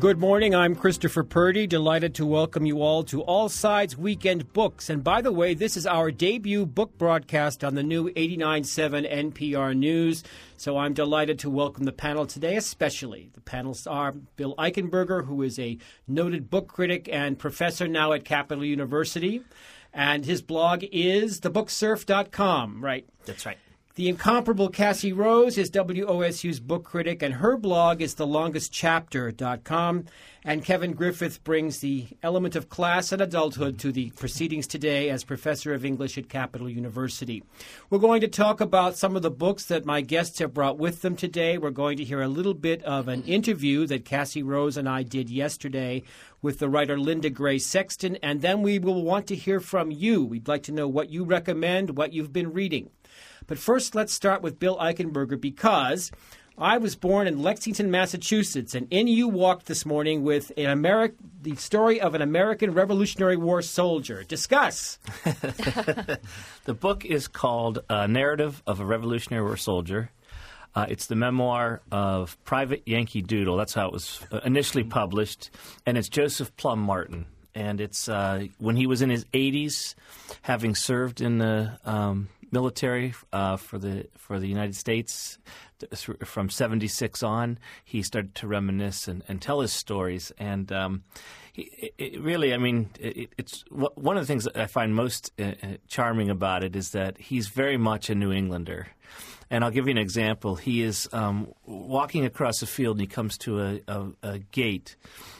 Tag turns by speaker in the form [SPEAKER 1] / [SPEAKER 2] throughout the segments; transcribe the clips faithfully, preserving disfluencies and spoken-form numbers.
[SPEAKER 1] Good morning. I'm Christopher Purdy. Delighted to welcome you all to All Sides Weekend Books. And by the way, this is our debut book broadcast on the new eighty-nine point seven N P R News. So I'm delighted to welcome the panel today, especially. The panelists are Bill Eichenberger, who is a noted book critic and professor now at Capital University. And his blog is the book surf dot com, right?
[SPEAKER 2] That's right.
[SPEAKER 1] The incomparable Cassie Rose is W O S U's book critic, and her blog is the longest chapter dot com. And Kevin Griffith brings the element of class and adulthood to the proceedings today as professor of English at Capital University. We're going to talk about some of the books that my guests have brought with them today. We're going to hear a little bit of an interview that Cassie Rose and I did yesterday with the writer Linda Gray Sexton, and then we will want to hear from you. We'd like to know what you recommend, what you've been reading. But first, let's start with Bill Eichenberger, because I was born in Lexington, Massachusetts, and in you walked this morning with an Ameri- the story of an American Revolutionary War soldier. Discuss.
[SPEAKER 2] The book is called uh, Narrative of a Revolutionary War Soldier. Uh, it's the memoir of Private Yankee Doodle. That's how it was initially published. And it's Joseph Plum Martin. And it's uh, when he was in his eighties, having served in the um, military uh, for the for the United States from seventy-six on, he started to reminisce and, and tell his stories. And um, he, it really, I mean, it, it's one of the things that I find most uh, charming about it is that he's very much a New Englander. And I'll give you an example. He is um, walking across a field, and he comes to a, a, a gate.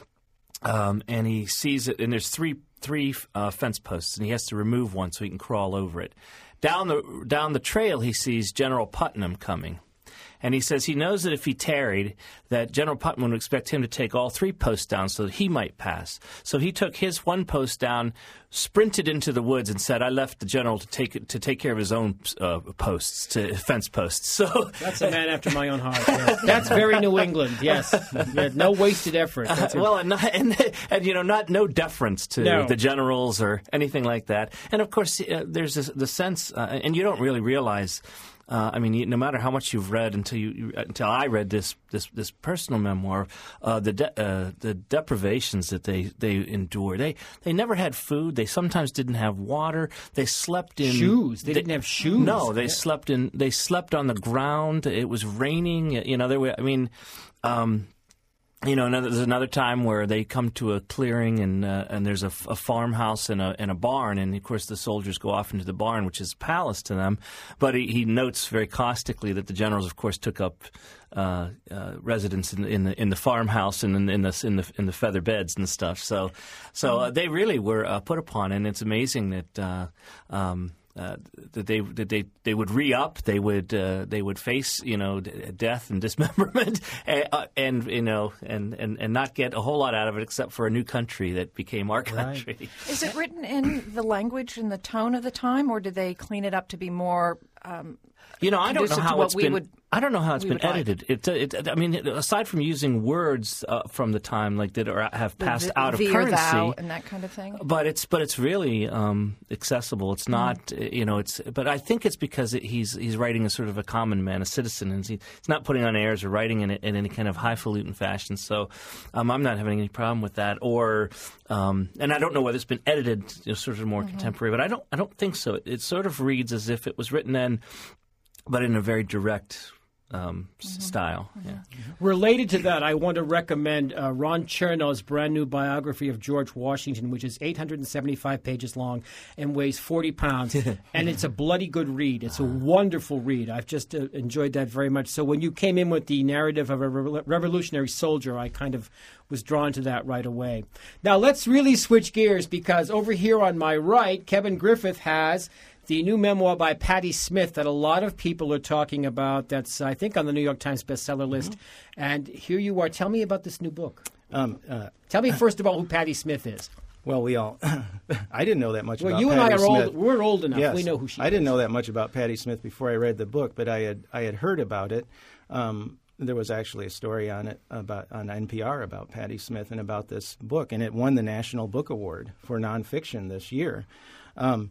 [SPEAKER 2] Um, and he sees it, and there's three three uh, fence posts, and he has to remove one so he can crawl over it. Down the down the trail, he sees General Putnam coming, and he says he knows that if he tarried, that General Putnam would expect him to take all three posts down so that he might pass. So he took his one post down, sprinted into the woods, and said, "I left the general to take to take care of his own uh, posts, to fence posts." So
[SPEAKER 1] that's a man after my own heart. Yes. That's very New England. Yes, no wasted effort. That's
[SPEAKER 2] uh, well, and, not, and and you know, not no deference to
[SPEAKER 1] no.
[SPEAKER 2] the generals or anything like that. And of course, uh, there's this, the sense, uh, and you don't really realize. Uh, I mean, no matter how much you've read until you, you until I read this this, this personal memoir, uh, the de- uh, the deprivations that they, they endured. They they never had food. They sometimes didn't have water. They slept in
[SPEAKER 1] shoes. They, they didn't have shoes.
[SPEAKER 2] No, they
[SPEAKER 1] yeah.
[SPEAKER 2] slept in. They slept on the ground. It was raining. You know, there were. I mean. Um, You know, another, there's another time where they come to a clearing and uh, and there's a, a farmhouse and a, and a barn, and of course the soldiers go off into the barn, which is a palace to them. But he, he notes very caustically that the generals, of course, took up uh, uh, residence in, in the in the farmhouse and in, in the in the in the feather beds and stuff. So, so uh, they really were uh, put upon, and it's amazing that. Uh, um, Uh, that they that they they would re-up, they would uh, they would face you know d- death and dismemberment, and, uh, and you know and, and, and not get a whole lot out of it except for a new country that became our country.
[SPEAKER 1] Right.
[SPEAKER 3] Is it written in the language and the tone of the time, or did they clean it up to be more? Um,
[SPEAKER 2] You know, I don't know how it's been.
[SPEAKER 3] Would,
[SPEAKER 2] I don't know how it's been edited.
[SPEAKER 3] Like.
[SPEAKER 2] It, it, I mean, aside from using words uh, from the time like that are, have passed
[SPEAKER 3] the,
[SPEAKER 2] out of
[SPEAKER 3] thee
[SPEAKER 2] currency,
[SPEAKER 3] or thou and that kind of thing.
[SPEAKER 2] But it's but it's really um, accessible. It's not, mm. you know, it's. But I think it's because it, he's he's writing as sort of a common man, a citizen, and he, he's not putting on airs or writing in it in any kind of highfalutin fashion. So um, I'm not having any problem with that. Or um, and I don't know whether it's been edited, you know, sort of more mm-hmm. contemporary, but I don't I don't think so. It, it sort of reads as if it was written then. But in a very direct um, mm-hmm. style.
[SPEAKER 3] Mm-hmm.
[SPEAKER 2] Yeah.
[SPEAKER 1] Related to that, I want to recommend uh, Ron Chernow's brand new biography of George Washington, which is eight hundred seventy-five pages long and weighs forty pounds. And it's a bloody good read. It's a wonderful read. I've just uh, enjoyed that very much. So when you came in with the narrative of a re- revolutionary soldier, I kind of was drawn to that right away. Now, let's really switch gears, because over here on my right, Kevin Griffith has the new memoir by Patti Smith that a lot of people are talking about. That's, I think, on the New York Times bestseller list. Mm-hmm. And here you are. Tell me about this new book. Um, uh, Tell me first of all who Patti Smith is.
[SPEAKER 4] Well, we all – I didn't know that much
[SPEAKER 1] well,
[SPEAKER 4] about
[SPEAKER 1] you
[SPEAKER 4] Patti
[SPEAKER 1] and I are
[SPEAKER 4] Smith.
[SPEAKER 1] old. We're old enough.
[SPEAKER 4] Yes,
[SPEAKER 1] we know who she is.
[SPEAKER 4] I didn't know that much about Patti Smith before I read the book, but I had I had heard about it. Um, there was actually a story on it about on N P R about Patti Smith and about this book, and it won the National Book Award for nonfiction this year. Um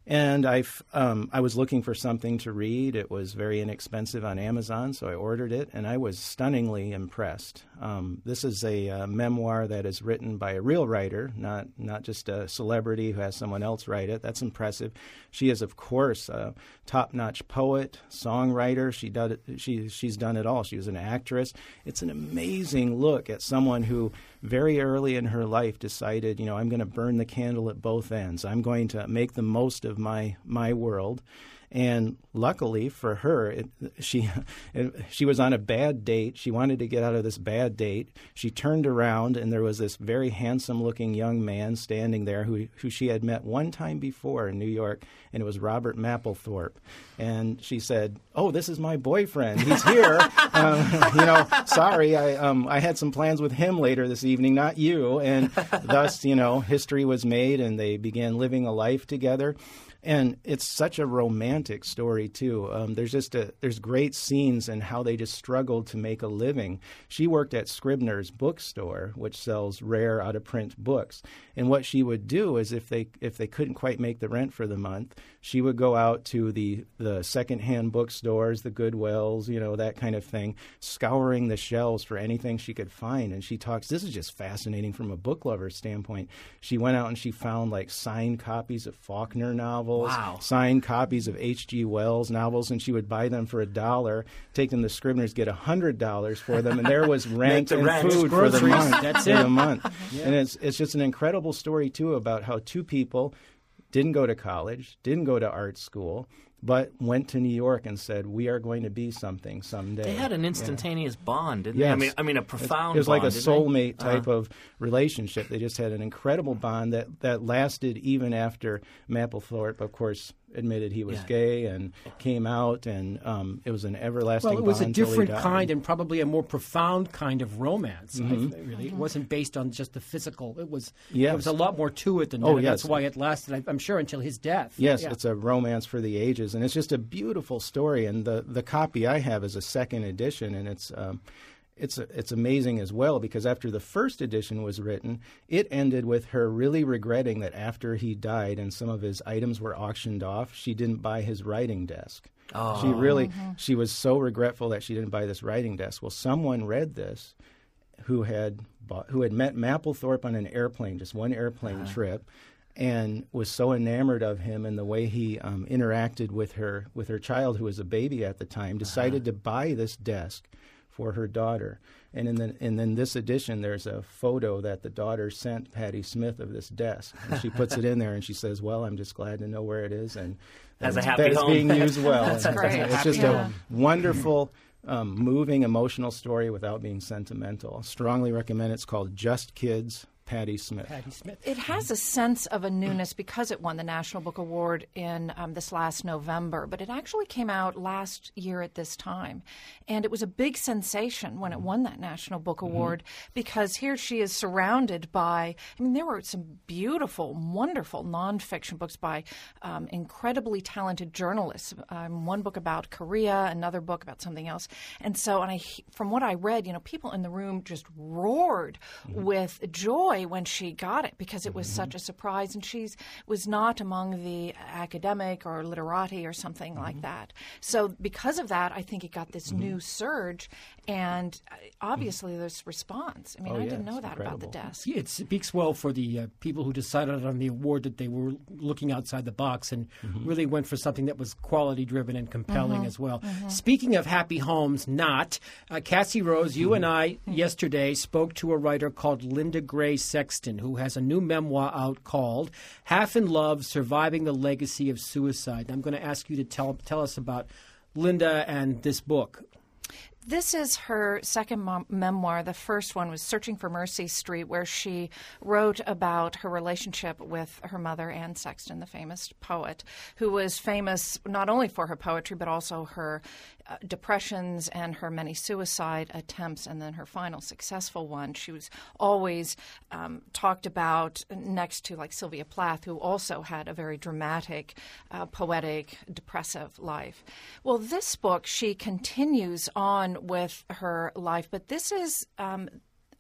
[SPEAKER 4] And I um, I was looking for something to read. It was very inexpensive on Amazon, so I ordered it, and I was stunningly impressed. Um, this is a uh, memoir that is written by a real writer, not not just a celebrity who has someone else write it. That's impressive. She is, of course, a top-notch poet, songwriter. She did it, she she's done it all. She was an actress. It's an amazing look at someone who very early in her life decided, you know, I'm going to burn the candle at both ends. I'm going to make the most of my my world. And luckily for her, it, she it, she was on a bad date. She wanted to get out of this bad date. She turned around, and there was this very handsome-looking young man standing there who who she had met one time before in New York, and it was Robert Mapplethorpe. And she said, "Oh, this is my boyfriend. He's here. um, you know, sorry, I um, I had some plans with him later this evening, not you." And thus, you know, history was made, and they began living a life together. And it's such a romantic story, too. Um, there's just a, there's great scenes in how they just struggled to make a living. She worked at Scribner's bookstore, which sells rare, out-of-print books. And what she would do is if they if they couldn't quite make the rent for the month, she would go out to the, the secondhand bookstores, the Goodwills, you know, that kind of thing, scouring the shelves for anything she could find. And she talks, this is just fascinating from a book lover standpoint. She went out and she found, like, signed copies of Faulkner novels.
[SPEAKER 2] Wow.
[SPEAKER 4] Signed copies of H G Wells novels, and she would buy them for a dollar, take them to Scribner's, get a hundred dollars for them, and there was rent
[SPEAKER 2] the
[SPEAKER 4] and
[SPEAKER 2] rent.
[SPEAKER 4] food for the
[SPEAKER 1] Groceries.
[SPEAKER 4] month.
[SPEAKER 1] That's
[SPEAKER 4] for
[SPEAKER 1] it.
[SPEAKER 4] the month. Yeah. And it's it's just an incredible story too about how two people didn't go to college, didn't go to art school, but went to New York and said, "We are going to be something someday."
[SPEAKER 2] They had an instantaneous yeah. bond, didn't
[SPEAKER 4] yes.
[SPEAKER 2] they? I mean, I mean, a profound.
[SPEAKER 4] It was
[SPEAKER 2] bond,
[SPEAKER 4] like a soulmate
[SPEAKER 2] they?
[SPEAKER 4] type
[SPEAKER 2] uh-huh.
[SPEAKER 4] of relationship. They just had an incredible bond that, that lasted even after Mapplethorpe, of course, admitted he was
[SPEAKER 2] Yeah.
[SPEAKER 4] gay and came out, and um, it was an everlasting
[SPEAKER 1] Well, it was a
[SPEAKER 4] bond till he
[SPEAKER 1] different
[SPEAKER 4] died.
[SPEAKER 1] kind and probably a more profound kind of romance.
[SPEAKER 4] Mm-hmm.
[SPEAKER 1] I, really, it wasn't based on just the physical. It was.
[SPEAKER 4] Yes.
[SPEAKER 1] There was a lot more to it than that.
[SPEAKER 4] Oh,
[SPEAKER 1] and
[SPEAKER 4] yes.
[SPEAKER 1] That's why it lasted. I- I'm sure until his death.
[SPEAKER 4] Yes,
[SPEAKER 1] Yeah.
[SPEAKER 4] it's a romance for the ages, and it's just a beautiful story. And the, the copy I have is a second edition, and it's um, it's it's amazing as well because after the first edition was written, it ended with her really regretting that after he died and some of his items were auctioned off, she didn't buy his writing desk.
[SPEAKER 2] Oh.
[SPEAKER 4] She really she was so regretful that she didn't buy this writing desk. Well, someone read this who had bought, who had met Mapplethorpe on an airplane, just one airplane
[SPEAKER 2] Uh-huh.
[SPEAKER 4] trip, and was so enamored of him and the way he um, interacted with her with her child, who was a baby at the time, decided to buy this desk for her daughter. And in the, and in this edition, there's a photo that the daughter sent Patti Smith of this desk. And she puts it in there, and she says, "Well, I'm just glad to know where it is." And
[SPEAKER 2] Has a
[SPEAKER 4] that
[SPEAKER 2] happy
[SPEAKER 4] it's
[SPEAKER 2] home.
[SPEAKER 4] being used well.
[SPEAKER 3] That's
[SPEAKER 4] And
[SPEAKER 3] great.
[SPEAKER 4] It's just
[SPEAKER 3] Yeah.
[SPEAKER 4] a wonderful, um, moving, emotional story without being sentimental. Strongly recommend it. It's called Just Kids, Patti Smith.
[SPEAKER 1] Patti Smith.
[SPEAKER 3] It has a sense of a newness because it won the National Book Award in um, this last November, but it actually came out last year at this time. And it was a big sensation when it won that National Book Award because here she is surrounded by, I mean, there were some beautiful, wonderful nonfiction books by um, incredibly talented journalists. Um, one book about Korea, another book about something else. And so, and I, from what I read, you know, people in the room just roared with joy when she got it because it was mm-hmm. such a surprise, and she was not among the academic or literati or something mm-hmm. like that. So because of that, I think it got this mm-hmm. new surge, and obviously mm-hmm. there's response. I mean,
[SPEAKER 4] oh,
[SPEAKER 3] I
[SPEAKER 4] yeah,
[SPEAKER 3] didn't know that
[SPEAKER 4] incredible.
[SPEAKER 3] about the desk.
[SPEAKER 1] It speaks well for the uh, people who decided on the award that they were looking outside the box and mm-hmm. really went for something that was quality-driven and compelling
[SPEAKER 3] mm-hmm.
[SPEAKER 1] as well.
[SPEAKER 3] Mm-hmm.
[SPEAKER 1] Speaking of happy homes, not, uh, Cassie Rose, you mm-hmm. and I mm-hmm. yesterday spoke to a writer called Linda Gray Sexton, who has a new memoir out called Half in Love, Surviving the Legacy of Suicide. And I'm going to ask you to tell, tell us about Linda and this book.
[SPEAKER 3] This is her second mem- memoir. The first one was Searching for Mercy Street, where she wrote about her relationship with her mother, Anne Sexton, the famous poet, who was famous not only for her poetry, but also her uh, depressions and her many suicide attempts, and then her final successful one. She was always um, talked about next to, like, Sylvia Plath, who also had a very dramatic, uh, poetic, depressive life. Well, this book, she continues on with her life, but this is um,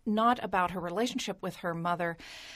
[SPEAKER 3] not about her relationship with her mother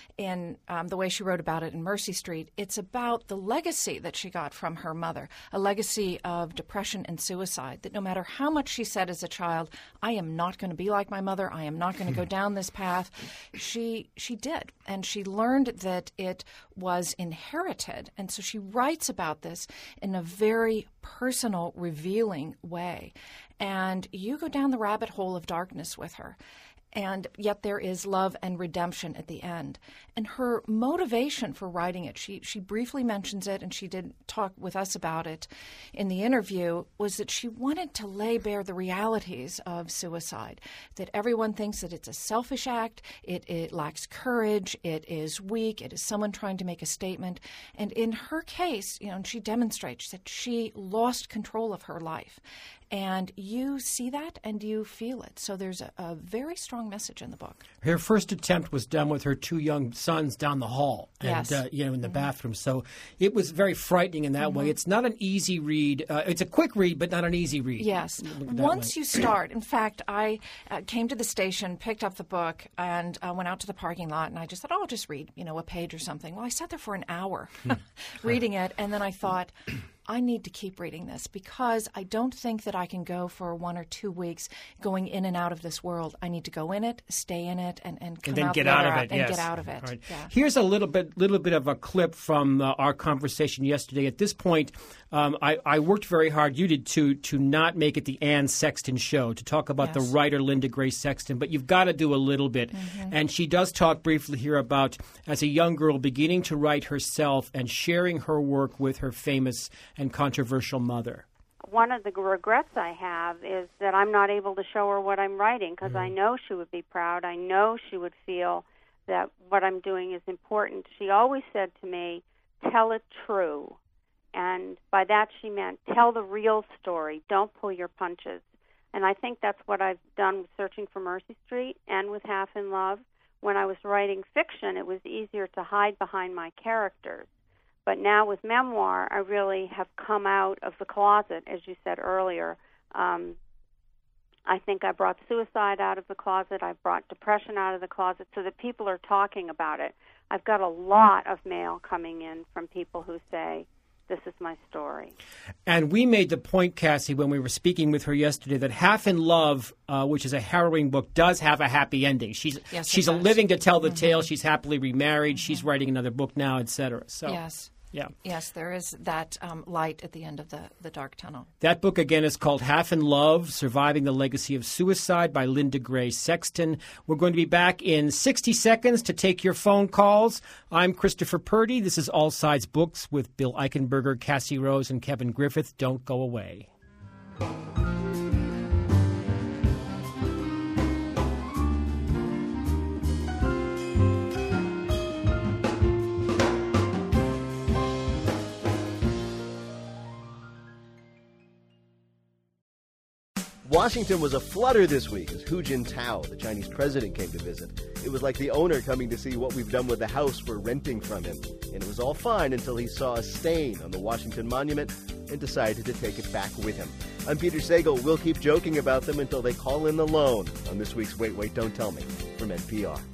[SPEAKER 3] in um, the way she wrote about it in Mercy Street. It's about the legacy that she got from her mother, a legacy of depression and suicide, that no matter how much she said as a child, I am not going to be like my mother, I am not going to go down this path, she she did. And she learned that it was inherited. And so she writes about this in a very personal, revealing way. And you go down the rabbit hole of darkness with her. And yet there is love and redemption at the end. And her motivation for writing it, she, she briefly mentions it, and she did talk with us about it in the interview, was that she wanted to lay bare the realities of suicide, that everyone thinks that it's a selfish act, it, it lacks courage, it is weak, it is someone trying to make a statement. And in her case, you know, and she demonstrates that she lost control of her life. And you see that and you feel it. So there's a, a very strong message in the book.
[SPEAKER 1] Her first attempt was done with her two young sons down the hall, and
[SPEAKER 3] Yes.
[SPEAKER 1] uh, you know, in the
[SPEAKER 3] Mm-hmm.
[SPEAKER 1] bathroom. So it was very frightening in that
[SPEAKER 3] Mm-hmm.
[SPEAKER 1] way. It's not an easy read. Uh, it's a quick read, but not an easy read.
[SPEAKER 3] Yes.
[SPEAKER 1] That
[SPEAKER 3] Once
[SPEAKER 1] way.
[SPEAKER 3] you start, in fact, I uh, came to the station, picked up the book, and uh, went out to the parking lot, and I just thought, oh, I'll just read, you know, a page or something. Well, I sat there for an hour reading it, and then I thought, I need to keep reading this because I don't think that I can go for one or two weeks going in and out of this world. I need to go in it, stay in it, and, and come
[SPEAKER 1] and then
[SPEAKER 3] out
[SPEAKER 1] get
[SPEAKER 3] the
[SPEAKER 1] out
[SPEAKER 3] other
[SPEAKER 1] of it.
[SPEAKER 3] and
[SPEAKER 1] yes.
[SPEAKER 3] get out of it.
[SPEAKER 1] Right.
[SPEAKER 3] Yeah.
[SPEAKER 1] Here's a little bit, little bit of a clip from uh, our conversation yesterday. At this point, um, I, I worked very hard. You did too, to not make it the Anne Sexton show, to talk about
[SPEAKER 3] Yes.
[SPEAKER 1] the writer Linda Gray Sexton. But you've got to do a little bit.
[SPEAKER 3] Mm-hmm.
[SPEAKER 1] And she does talk briefly here about, as a young girl, beginning to write herself and sharing her work with her famous and controversial mother.
[SPEAKER 5] One of the regrets I have is that I'm not able to show her what I'm writing because I know she would be proud. I know she would feel that what I'm doing is important. She always said to me, tell it true. And by that she meant tell the real story. Don't pull your punches. And I think that's what I've done with Searching for Mercy Street and with Half in Love. When I was writing fiction, it was easier to hide behind my characters. But now with memoir, I really have come out of the closet, as you said earlier. Um, I think I brought suicide out of the closet. I brought depression out of the closet so that people are talking about it. I've got a lot of mail coming in from people who say, this is my story.
[SPEAKER 1] And we made the point, Cassie, when we were speaking with her yesterday, that Half in Love, uh, which is a harrowing book, does have a happy ending. She's
[SPEAKER 3] Yes, it
[SPEAKER 1] she's
[SPEAKER 3] does.
[SPEAKER 1] living to tell the tale. She's happily remarried. She's writing another book now, et cetera. So,
[SPEAKER 3] Yes.
[SPEAKER 1] yeah.
[SPEAKER 3] Yes, there is that um, light at the end of the, the dark tunnel.
[SPEAKER 1] That book, again, is called Half in Love, Surviving the Legacy of Suicide by Linda Gray Sexton. We're going to be back in sixty seconds to take your phone calls. I'm Christopher Purdy. This is All Sides Books with Bill Eichenberger, Cassie Rose, and Kevin Griffith. Don't go away.
[SPEAKER 6] Washington was aflutter this week as Hu Jintao, the Chinese president, came to visit. It was like the owner coming to see what we've done with the house we're renting from him. And it was all fine until he saw a stain on the Washington Monument and decided to take it back with him. I'm Peter Sagal. We'll keep joking about them until they call in the loan on this week's Wait, Wait, Don't Tell Me from N P R.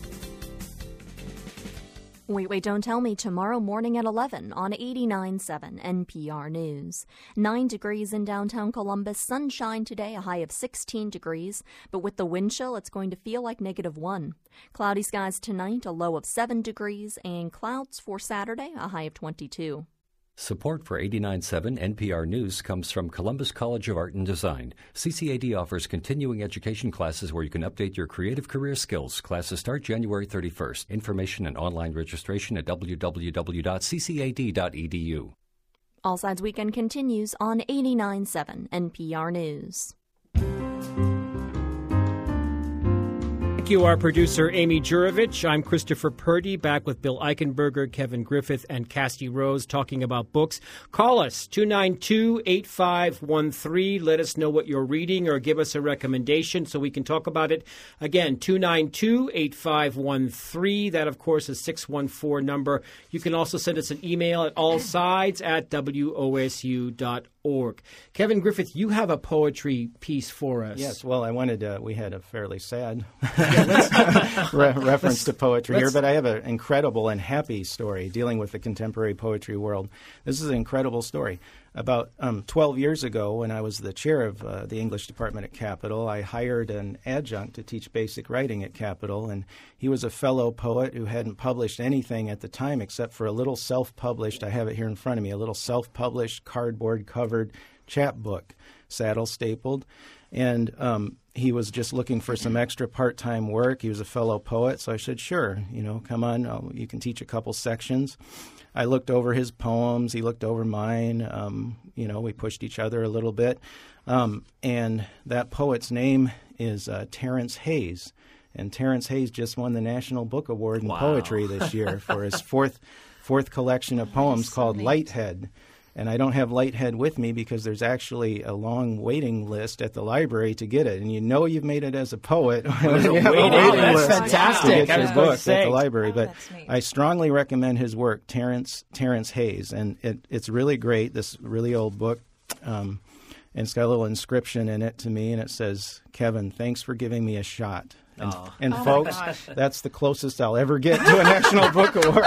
[SPEAKER 7] Wait, Wait, Don't Tell Me tomorrow morning at eleven on eighty-nine point seven N P R News. Nine degrees in downtown Columbus. Sunshine today, a high of sixteen degrees. But with the wind chill, it's going to feel like negative one. Cloudy skies tonight, a low of seven degrees. And clouds for Saturday, a high of twenty-two.
[SPEAKER 8] Support for eighty-nine point seven N P R News comes from Columbus College of Art and Design. C C A D offers continuing education classes where you can update your creative career skills. Classes start January thirty-first. Information and online registration at w w w dot c c a d dot e d u.
[SPEAKER 7] All Sides Weekend continues on eighty-nine point seven N P R News.
[SPEAKER 1] Thank you, our producer, Amy Jurovich. I'm Christopher Purdy, back with Bill Eichenberger, Kevin Griffith, and Cassie Rose talking about books. Call us, two nine two, eight five one three. Let us know what you're reading or give us a recommendation so we can talk about it. Again, two nine two, eight five one three. That, of course, is six one four number. You can also send us an email at allsides at w o s u dot org. Kevin Griffith, you have a poetry piece for us.
[SPEAKER 4] Yes, well, I wanted to, we had a fairly sad re- reference to poetry here, but I have an incredible and happy story dealing with the contemporary poetry world. This is an incredible story. About um, twelve years ago, when I was the chair of uh, the English department at Capital, I hired an adjunct to teach basic writing at Capital, and he was a fellow poet who hadn't published anything at the time except for a little self-published, I have it here in front of me, a little self-published cardboard-covered chapbook, saddle-stapled. And um, he was just looking for some extra part-time work. He was a fellow poet, so I said, sure, you know, come on, I'll, you can teach a couple sections. I looked over his poems. He looked over mine. Um, you know, we pushed each other a little bit. Um, and that poet's name is uh, Terrence Hayes. And Terrence Hayes just won the National Book Award in
[SPEAKER 2] Wow.
[SPEAKER 4] poetry this year for his fourth fourth collection of poems
[SPEAKER 3] so
[SPEAKER 4] called
[SPEAKER 3] neat.
[SPEAKER 4] Lighthead. And I don't have Lighthead with me because there's actually a long waiting list at the library to get it. And you know you've made it as a poet when you have a
[SPEAKER 1] waiting
[SPEAKER 4] waiting
[SPEAKER 1] list.
[SPEAKER 4] list
[SPEAKER 1] That's fantastic.
[SPEAKER 4] to
[SPEAKER 1] I
[SPEAKER 4] get
[SPEAKER 1] was
[SPEAKER 4] your
[SPEAKER 1] going
[SPEAKER 4] book
[SPEAKER 1] to
[SPEAKER 4] at
[SPEAKER 1] say.
[SPEAKER 4] the library.
[SPEAKER 3] Oh,
[SPEAKER 4] But
[SPEAKER 3] that's neat.
[SPEAKER 4] I strongly recommend his work, Terrence Terrence Hayes. And it, it's really great, this really old book. Um, and it's got a little inscription in it to me, and it says, Kevin, thanks for giving me a shot. And,
[SPEAKER 2] Oh.
[SPEAKER 4] and
[SPEAKER 3] Oh, my
[SPEAKER 4] folks,
[SPEAKER 3] gosh.
[SPEAKER 4] that's the closest I'll ever get to a National Book Award.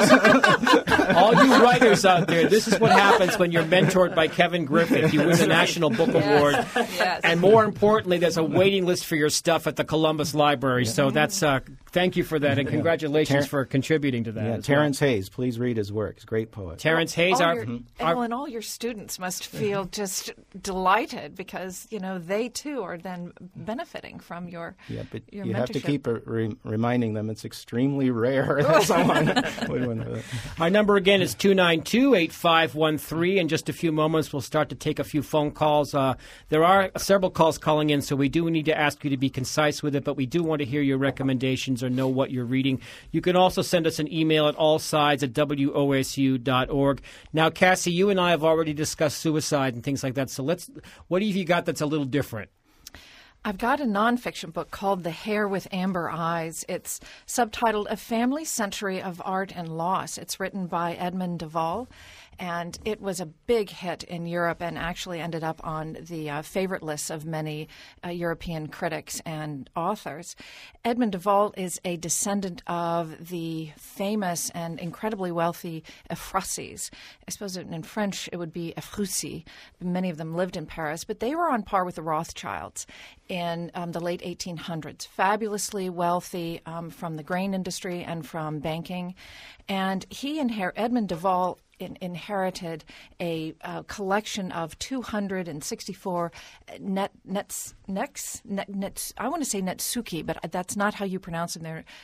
[SPEAKER 1] All you writers out there, this is what happens when you're mentored by Kevin Griffith. You win the National Book Award.
[SPEAKER 3] Yes.
[SPEAKER 1] And more importantly, there's a waiting list for your stuff at the Columbus Library. So that's uh, thank you for that, and congratulations
[SPEAKER 4] Ter-
[SPEAKER 1] for contributing to that.
[SPEAKER 4] Yeah,
[SPEAKER 1] as
[SPEAKER 4] Terrence Hayes, please read his work. He's a great poet.
[SPEAKER 1] well. Terrence Hayes,
[SPEAKER 3] all
[SPEAKER 1] our,
[SPEAKER 3] your,
[SPEAKER 1] our-
[SPEAKER 3] well, and all your students must feel just delighted because you know they too are then benefiting from your
[SPEAKER 4] Yeah, but
[SPEAKER 3] your
[SPEAKER 4] you have to
[SPEAKER 3] mentorship.
[SPEAKER 4] keep uh, re- reminding them it's extremely rare that someone would win with it.
[SPEAKER 1] Our number again is two nine two, eight five one three. In just a few moments, we'll start to take a few phone calls. Uh, there are several calls calling in, so we do need to ask you to be concise with it, but we do want to hear your recommendations or know what you're reading. You can also send us an email at allsides at w o s u dot org. Now, Cassie, you and I have already discussed suicide and things like that, so let's. What have you got that's a little different?
[SPEAKER 3] I've got a nonfiction book called The Hair with Amber Eyes. It's subtitled A Family Century of Art and Loss. It's written by Edmund Duval, and it was a big hit in Europe and actually ended up on the uh, favorite lists of many uh, European critics and authors. Edmund Duval is a descendant of the famous and incredibly wealthy Ephrussis. I suppose in French it would be Ephrussi. Many of them lived in Paris, but they were on par with the Rothschilds in um, the late eighteen hundreds, fabulously wealthy um, from the grain industry and from banking. And he inher- Edmund Duval in- inherited a uh, collection of two hundred sixty-four net, nets, nets, net, nets, I want to say netsuki, but that's not how you pronounce them. They're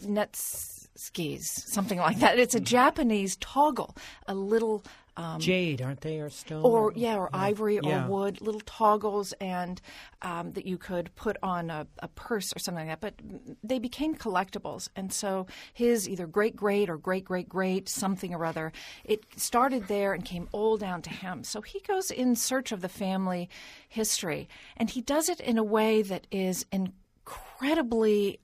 [SPEAKER 3] nets skis, something like that. It's a Japanese toggle, a little um,
[SPEAKER 1] Jade, aren't they, or stone?
[SPEAKER 3] or yeah, or ivory
[SPEAKER 1] Yeah.
[SPEAKER 3] or wood, little toggles, and um, that you could put on a, a purse or something like that. But they became collectibles, and so his either great great or great great great something or other, it started there and came all down to him. So he goes in search of the family history, and he does it in a way that is incredibly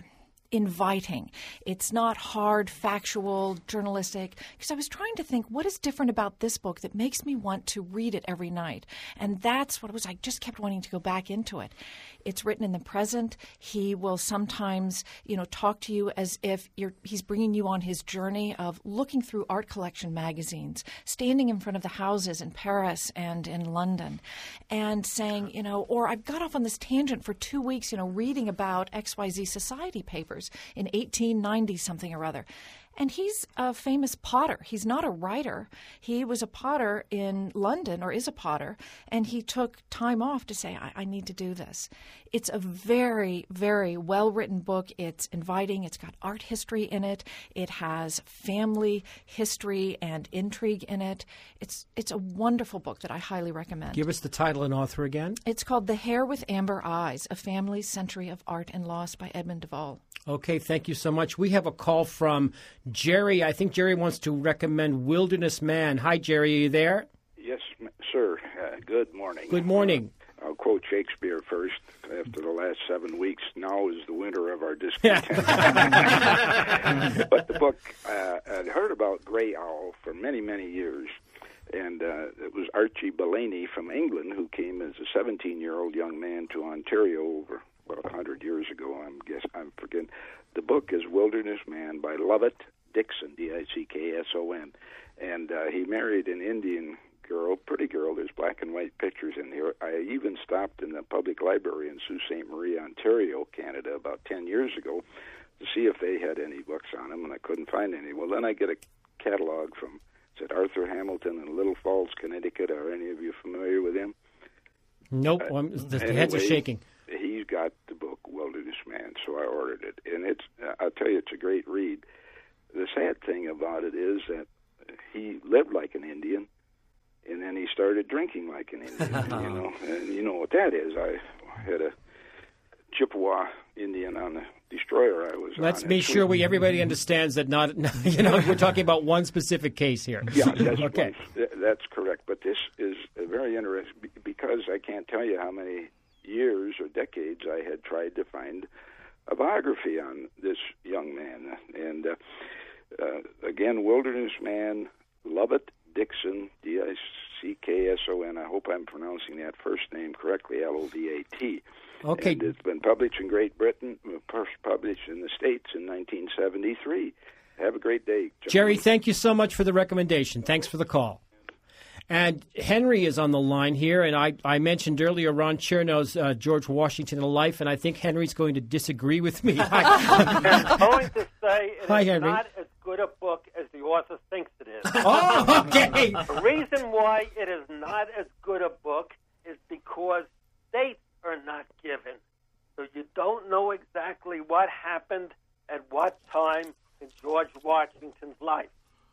[SPEAKER 3] inviting. It's not hard, factual, journalistic. Because I was trying to think, what is different about this book that makes me want to read it every night? And that's what it was. I just kept wanting to go back into it. It's written in the present. He will sometimes, you know, talk to you as if you're, he's bringing you on his journey of looking through art collection magazines, standing in front of the houses in Paris and in London, and saying, you know, or I've got off on this tangent for two weeks, you know, reading about X Y Z Society papers in eighteen ninety something or other. And he's a famous potter. He's not a writer. He was a potter in London, or is a potter, and he took time off to say, I, I need to do this. It's a very, very well-written book. It's inviting. It's got art history in it. It has family history and intrigue in it. It's it's a wonderful book that I highly recommend.
[SPEAKER 1] Give us the title and author again.
[SPEAKER 3] It's called The Hair with Amber Eyes, A Family's Century of Art and Loss by Edmund Duval.
[SPEAKER 1] Okay, thank you so much. We have a call from Jerry. I think Jerry wants to recommend Wilderness Man. Hi, Jerry. Are you there?
[SPEAKER 9] Yes, m- sir. Uh, good morning.
[SPEAKER 1] Good morning.
[SPEAKER 9] Uh, I'll quote Shakespeare first. After the last seven weeks, now is the winter of our discontent. But the book, uh, I'd heard about Gray Owl for many, many years. And uh, it was Archie Bellany from England who came as a seventeen-year-old young man to Ontario over, well, one hundred years ago. I'm guess I'm forgetting. The book is Wilderness Man by Lovett Dixon, D I C K S O N. And uh, he married an Indian girl, pretty girl. There's black and white pictures in here. I even stopped in the public library in Sault Ste. Marie, Ontario, Canada, about ten years ago to see if they had any books on him, and I couldn't find any. Well, then I get a catalog from, is it Arthur Hamilton in Little Falls, Connecticut? Are any of you familiar with him?
[SPEAKER 1] Nope.
[SPEAKER 9] Uh,
[SPEAKER 1] well, the
[SPEAKER 9] anyway,
[SPEAKER 1] heads are shaking.
[SPEAKER 9] He's got the book Wilderness Man, so I ordered it. And it's, I'll tell you, it's a great read. The sad thing about it is that he lived like an Indian, and then he started drinking like an Indian, you know. And you know what that is. I had a Chippewa Indian on the destroyer I was
[SPEAKER 1] Let's
[SPEAKER 9] on.
[SPEAKER 1] make sure we everybody understands that not, you know, we're talking about one specific case here.
[SPEAKER 9] Yeah, that's,
[SPEAKER 1] okay.
[SPEAKER 9] one, that's correct. But this is very interesting because I can't tell you how many years or decades I had tried to find a biography on this young man. And uh, uh, again, Wilderness Man, Lovett Dixon, D I C K S O N. I hope I'm pronouncing that first name correctly, L O V A T.
[SPEAKER 1] Okay.
[SPEAKER 9] And it's been published in Great Britain, first published in the States in nineteen seventy-three. Have a great day, gentlemen.
[SPEAKER 1] Jerry, thank you so much for the recommendation. Thanks for the call. And Henry is on the line here, and I, I mentioned earlier Ron Chernow's uh, George Washington, A Life, and I think Henry's going to disagree with me.
[SPEAKER 10] I'm going to say it
[SPEAKER 1] Hi,
[SPEAKER 10] is
[SPEAKER 1] Henry.
[SPEAKER 10] not as good a book as the author thinks it is.
[SPEAKER 1] Oh, okay.
[SPEAKER 10] The reason why it is not as good a book is because dates are not given. So you don't know exactly what happened at what time in George Washington's life.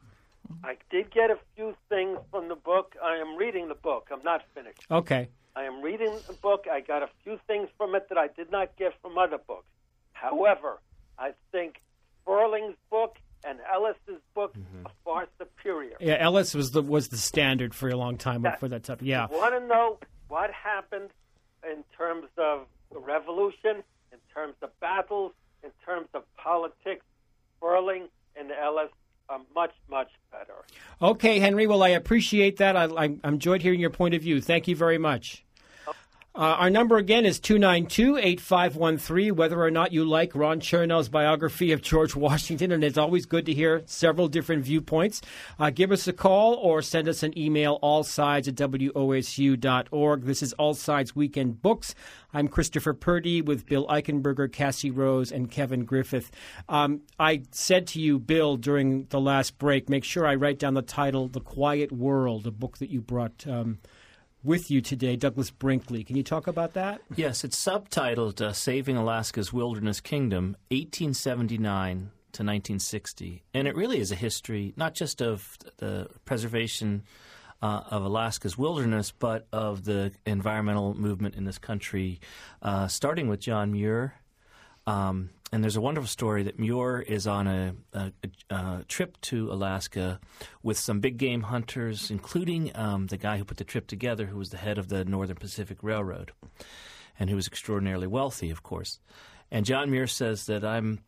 [SPEAKER 10] I did get a few things from the book. I am reading the book. I'm not finished.
[SPEAKER 1] Okay.
[SPEAKER 10] I am reading the book. I got a few things from it that I did not get from other books. However, I think Sperling's book and Ellis's book
[SPEAKER 1] Mm-hmm.
[SPEAKER 10] are far superior.
[SPEAKER 1] Yeah, Ellis was the was the standard for a long time
[SPEAKER 10] Yes.
[SPEAKER 1] for that stuff. Yeah.
[SPEAKER 10] You want to know what happened in terms of the revolution, in terms of battles, in terms of politics, Sperling and Ellis are much, much better.
[SPEAKER 1] Okay, Henry. Well, I appreciate that. I, I, I enjoyed hearing your point of view. Thank you very much. Uh, our number again is two nine two, eight five one three, whether or not you like Ron Chernow's biography of George Washington, and it's always good to hear several different viewpoints. Uh, give us a call or send us an email, allsides at W O S U dot org. This is All Sides Weekend Books. I'm Christopher Purdy with Bill Eichenberger, Cassie Rose, and Kevin Griffith. Um, I said to you, Bill, during the last break, make sure I write down the title, The Quiet World, a book that you brought um, with you today, Douglas Brinkley. Can you talk about that?
[SPEAKER 2] Yes, it's subtitled uh, Saving Alaska's Wilderness Kingdom, eighteen seventy-nine to nineteen sixty. And it really is a history not just of the preservation uh, of Alaska's wilderness, but of the environmental movement in this country, uh, starting with John Muir. Um, and there's a wonderful story that Muir is on a, a, a trip to Alaska with some big game hunters, including um, the guy who put the trip together, who was the head of the Northern Pacific Railroad, and who was extraordinarily wealthy, of course. And John Muir says that I'm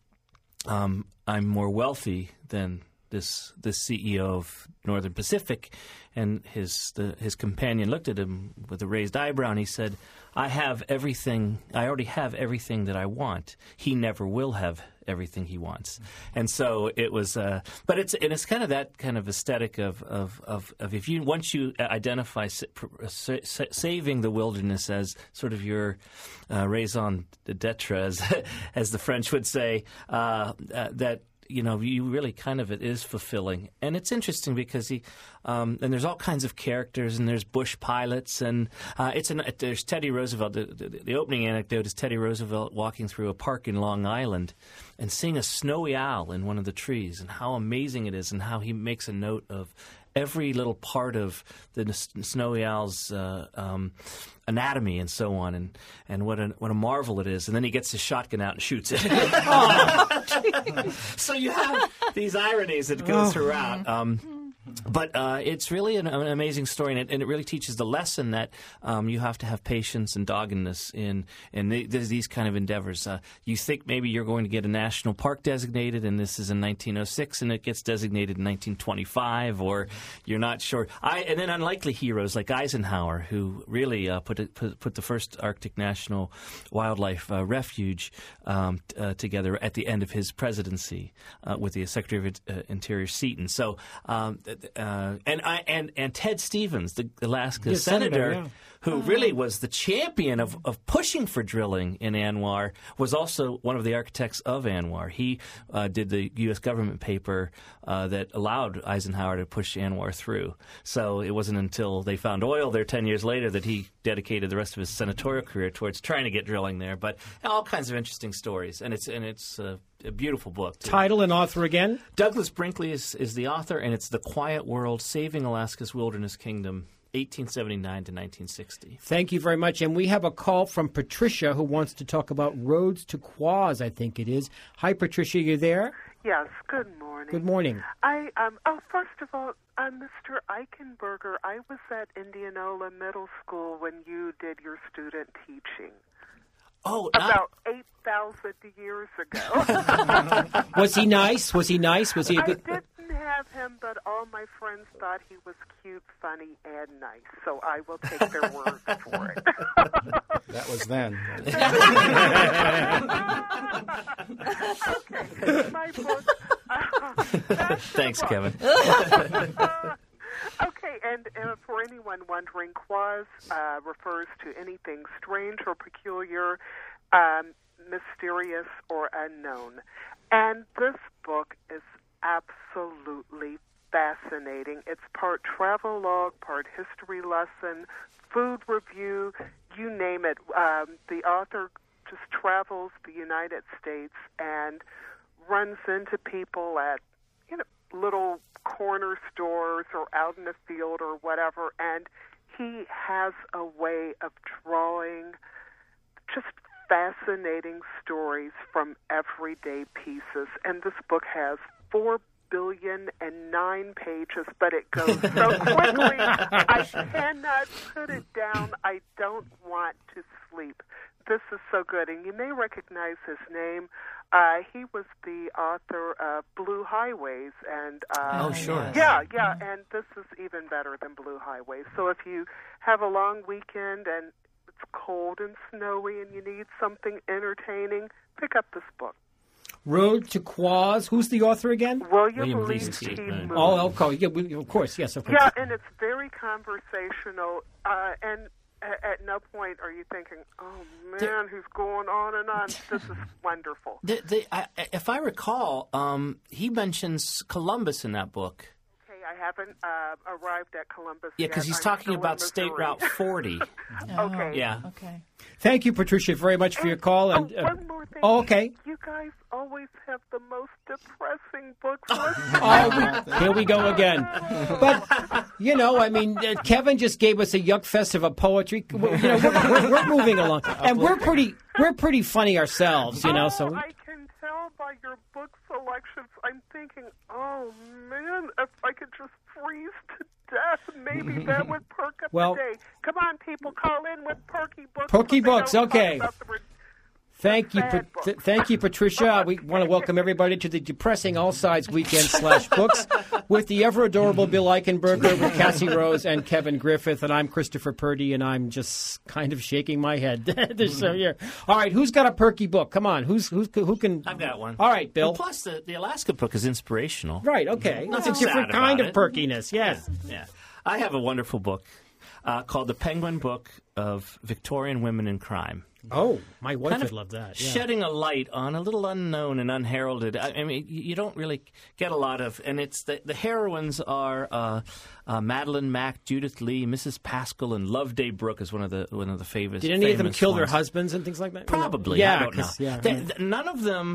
[SPEAKER 2] um, I'm more wealthy than this this C E O of Northern Pacific. And his the, his companion looked at him with a raised eyebrow, and he said, I have everything, I already have everything that I want. He never will have everything he wants. And so it was, uh, but it's and it's kind of that kind of aesthetic of, of, of, of if you, once you identify sa- sa- saving the wilderness as sort of your uh, raison d'etre, as, as the French would say, uh, uh, that, you know, you really kind of, it is fulfilling. And it's interesting because he, um, and there's all kinds of characters, and there's bush pilots, and uh, it's an, there's Teddy Roosevelt. The, the, the opening anecdote is Teddy Roosevelt walking through a park in Long Island and seeing a snowy owl in one of the trees, and how amazing it is, and how he makes a note of every little part of the n- snowy owl's uh, um, anatomy and so on, and, and what a what a marvel it is. And then he gets his shotgun out and shoots it. So you have these ironies that go throughout. Um, But uh, it's really an, an amazing story, and it, and it really teaches the lesson that um, you have to have patience and doggedness in in the, these kind of endeavors. Uh, you think maybe you're going to get a national park designated, and this is in nineteen oh six, and it gets designated in nineteen twenty-five, or you're not sure. I, and then unlikely heroes like Eisenhower, who really uh, put, it, put put the first Arctic National Wildlife uh, Refuge um, t- uh, together at the end of his presidency uh, with the Secretary of uh, Interior Seaton. So. Um, Uh, and I and, and Ted Stevens, the Alaska
[SPEAKER 1] Yes,
[SPEAKER 2] senator,
[SPEAKER 1] senator, yeah.
[SPEAKER 2] who really was the champion of, of pushing for drilling in ANWR, was also one of the architects of ANWR. He uh, did the U S government paper uh, that allowed Eisenhower to push ANWR through. So it wasn't until they found oil there ten years later that he dedicated the rest of his senatorial career towards trying to get drilling there. But all kinds of interesting stories, and it's and it's uh, a beautiful book, too.
[SPEAKER 1] Title and author again?
[SPEAKER 2] Douglas Brinkley is, is the author, and it's The Quiet World, Saving Alaska's Wilderness Kingdom, eighteen seventy-nine to nineteen sixty.
[SPEAKER 1] Thank you very much. And we have a call from Patricia who wants to talk about Roads to Quoz, I think it is. Hi, Patricia, you there?
[SPEAKER 11] Yes, good morning.
[SPEAKER 1] Good morning.
[SPEAKER 11] I um oh first of all, uh, Mister Eichenberger, I was at Indianola Middle School when you did your student teaching.
[SPEAKER 2] Oh,
[SPEAKER 11] about eight thousand years ago.
[SPEAKER 1] Was he nice? Was he nice? Was he a good?
[SPEAKER 11] I didn't have him, but all my friends thought he was cute, funny, and nice. So I will take their word for it.
[SPEAKER 4] That was then.
[SPEAKER 11] Okay, my book. Uh,
[SPEAKER 2] Thanks, Kevin.
[SPEAKER 11] Okay, and uh, for anyone wondering, Quoz uh, refers to anything strange or peculiar, um, mysterious or unknown. And this book is absolutely fascinating. It's part travelogue, part history lesson, food review, you name it. Um, the author just travels the United States and runs into people at, you know, little corner stores or out in the field or whatever, and he has a way of drawing just fascinating stories from everyday pieces. And this book has four billion and nine pages, but it goes so quickly I cannot put it down. I don't want to sleep. This is so good, and you may recognize his name. Uh, he was the author of Blue Highways, and uh,
[SPEAKER 2] oh, sure,
[SPEAKER 11] yeah, yeah, and this is even better than Blue Highways. So if you have a long weekend and it's cold and snowy and you need something entertaining, pick up this book.
[SPEAKER 1] Road to Quoz. Who's the author again?
[SPEAKER 11] William,
[SPEAKER 2] William
[SPEAKER 11] Lee
[SPEAKER 2] Lee
[SPEAKER 11] T.
[SPEAKER 2] Moon.
[SPEAKER 11] Moon.
[SPEAKER 1] Oh, okay. Yeah, we, of course. Yes, of course.
[SPEAKER 11] Yeah, and it's very conversational, uh, and at, at no point are you thinking, oh, man, the, who's going on and on. This is wonderful.
[SPEAKER 2] The, the, I, if I recall, um, he mentions Columbus in that book.
[SPEAKER 11] Okay, I haven't uh, arrived at Columbus
[SPEAKER 2] Yeah,
[SPEAKER 11] yet.
[SPEAKER 2] because he's
[SPEAKER 11] I'm
[SPEAKER 2] talking
[SPEAKER 11] still
[SPEAKER 2] about
[SPEAKER 11] in
[SPEAKER 2] State
[SPEAKER 11] Missouri.
[SPEAKER 2] Route forty.
[SPEAKER 11] Okay.
[SPEAKER 2] Yeah.
[SPEAKER 3] Okay.
[SPEAKER 1] Thank you, Patricia, very much for your call. And,
[SPEAKER 11] oh,
[SPEAKER 1] uh,
[SPEAKER 11] one more thing.
[SPEAKER 1] oh, okay.
[SPEAKER 11] You guys always have the most depressing books.
[SPEAKER 1] Oh, we, here we go again. But, you know, I mean, uh, Kevin just gave us a yuck fest of a poetry. You know, we're, we're, we're moving along. And we're pretty we're pretty funny ourselves, you know.
[SPEAKER 11] Oh,
[SPEAKER 1] So
[SPEAKER 11] I can tell by your book selections. I'm thinking, oh, man, if I could just freeze to death, maybe that would perk up
[SPEAKER 1] Well-
[SPEAKER 11] the day. Come on, people, call in with perky books.
[SPEAKER 1] Perky
[SPEAKER 11] but they
[SPEAKER 1] books,
[SPEAKER 11] don't talk
[SPEAKER 1] okay.
[SPEAKER 11] about the re-
[SPEAKER 1] Thank you,
[SPEAKER 11] Bad
[SPEAKER 1] Pa-
[SPEAKER 11] book.
[SPEAKER 1] th- thank you, Patricia. We want to welcome everybody to the depressing All Sides Weekend slash Books with the ever adorable Bill Eichenberger, with Cassie Rose and Kevin Griffith, and I'm Christopher Purdy, and I'm just kind of shaking my head. so here, all right, who's got a perky book? Come on, who's who's who can?
[SPEAKER 2] I've got one.
[SPEAKER 1] All right, Bill.
[SPEAKER 2] And plus, the, the Alaska book is inspirational.
[SPEAKER 1] Right, okay,
[SPEAKER 2] Nothing
[SPEAKER 1] it's a different
[SPEAKER 2] sad
[SPEAKER 1] kind
[SPEAKER 2] about
[SPEAKER 1] of perkiness. Yes.
[SPEAKER 2] Yeah. I have a wonderful book uh, called The Penguin Book of Victorian Women in Crime.
[SPEAKER 1] Oh, my wife
[SPEAKER 2] Kind
[SPEAKER 1] would
[SPEAKER 2] of
[SPEAKER 1] love that. Yeah.
[SPEAKER 2] Shedding a light on a little unknown and unheralded. I, I mean, you you don't really get a lot of, and it's the, the heroines are uh, uh, Madeline Mack, Judith Lee, Missus Pascal, and Loveday Brooke is one of the one of the famous.
[SPEAKER 1] Did any of them
[SPEAKER 2] famous
[SPEAKER 1] kill their
[SPEAKER 2] ones.
[SPEAKER 1] husbands and things like that?
[SPEAKER 2] Probably.
[SPEAKER 1] Yeah,
[SPEAKER 2] I don't know.
[SPEAKER 1] 'cause- yeah.
[SPEAKER 2] They- th- none of them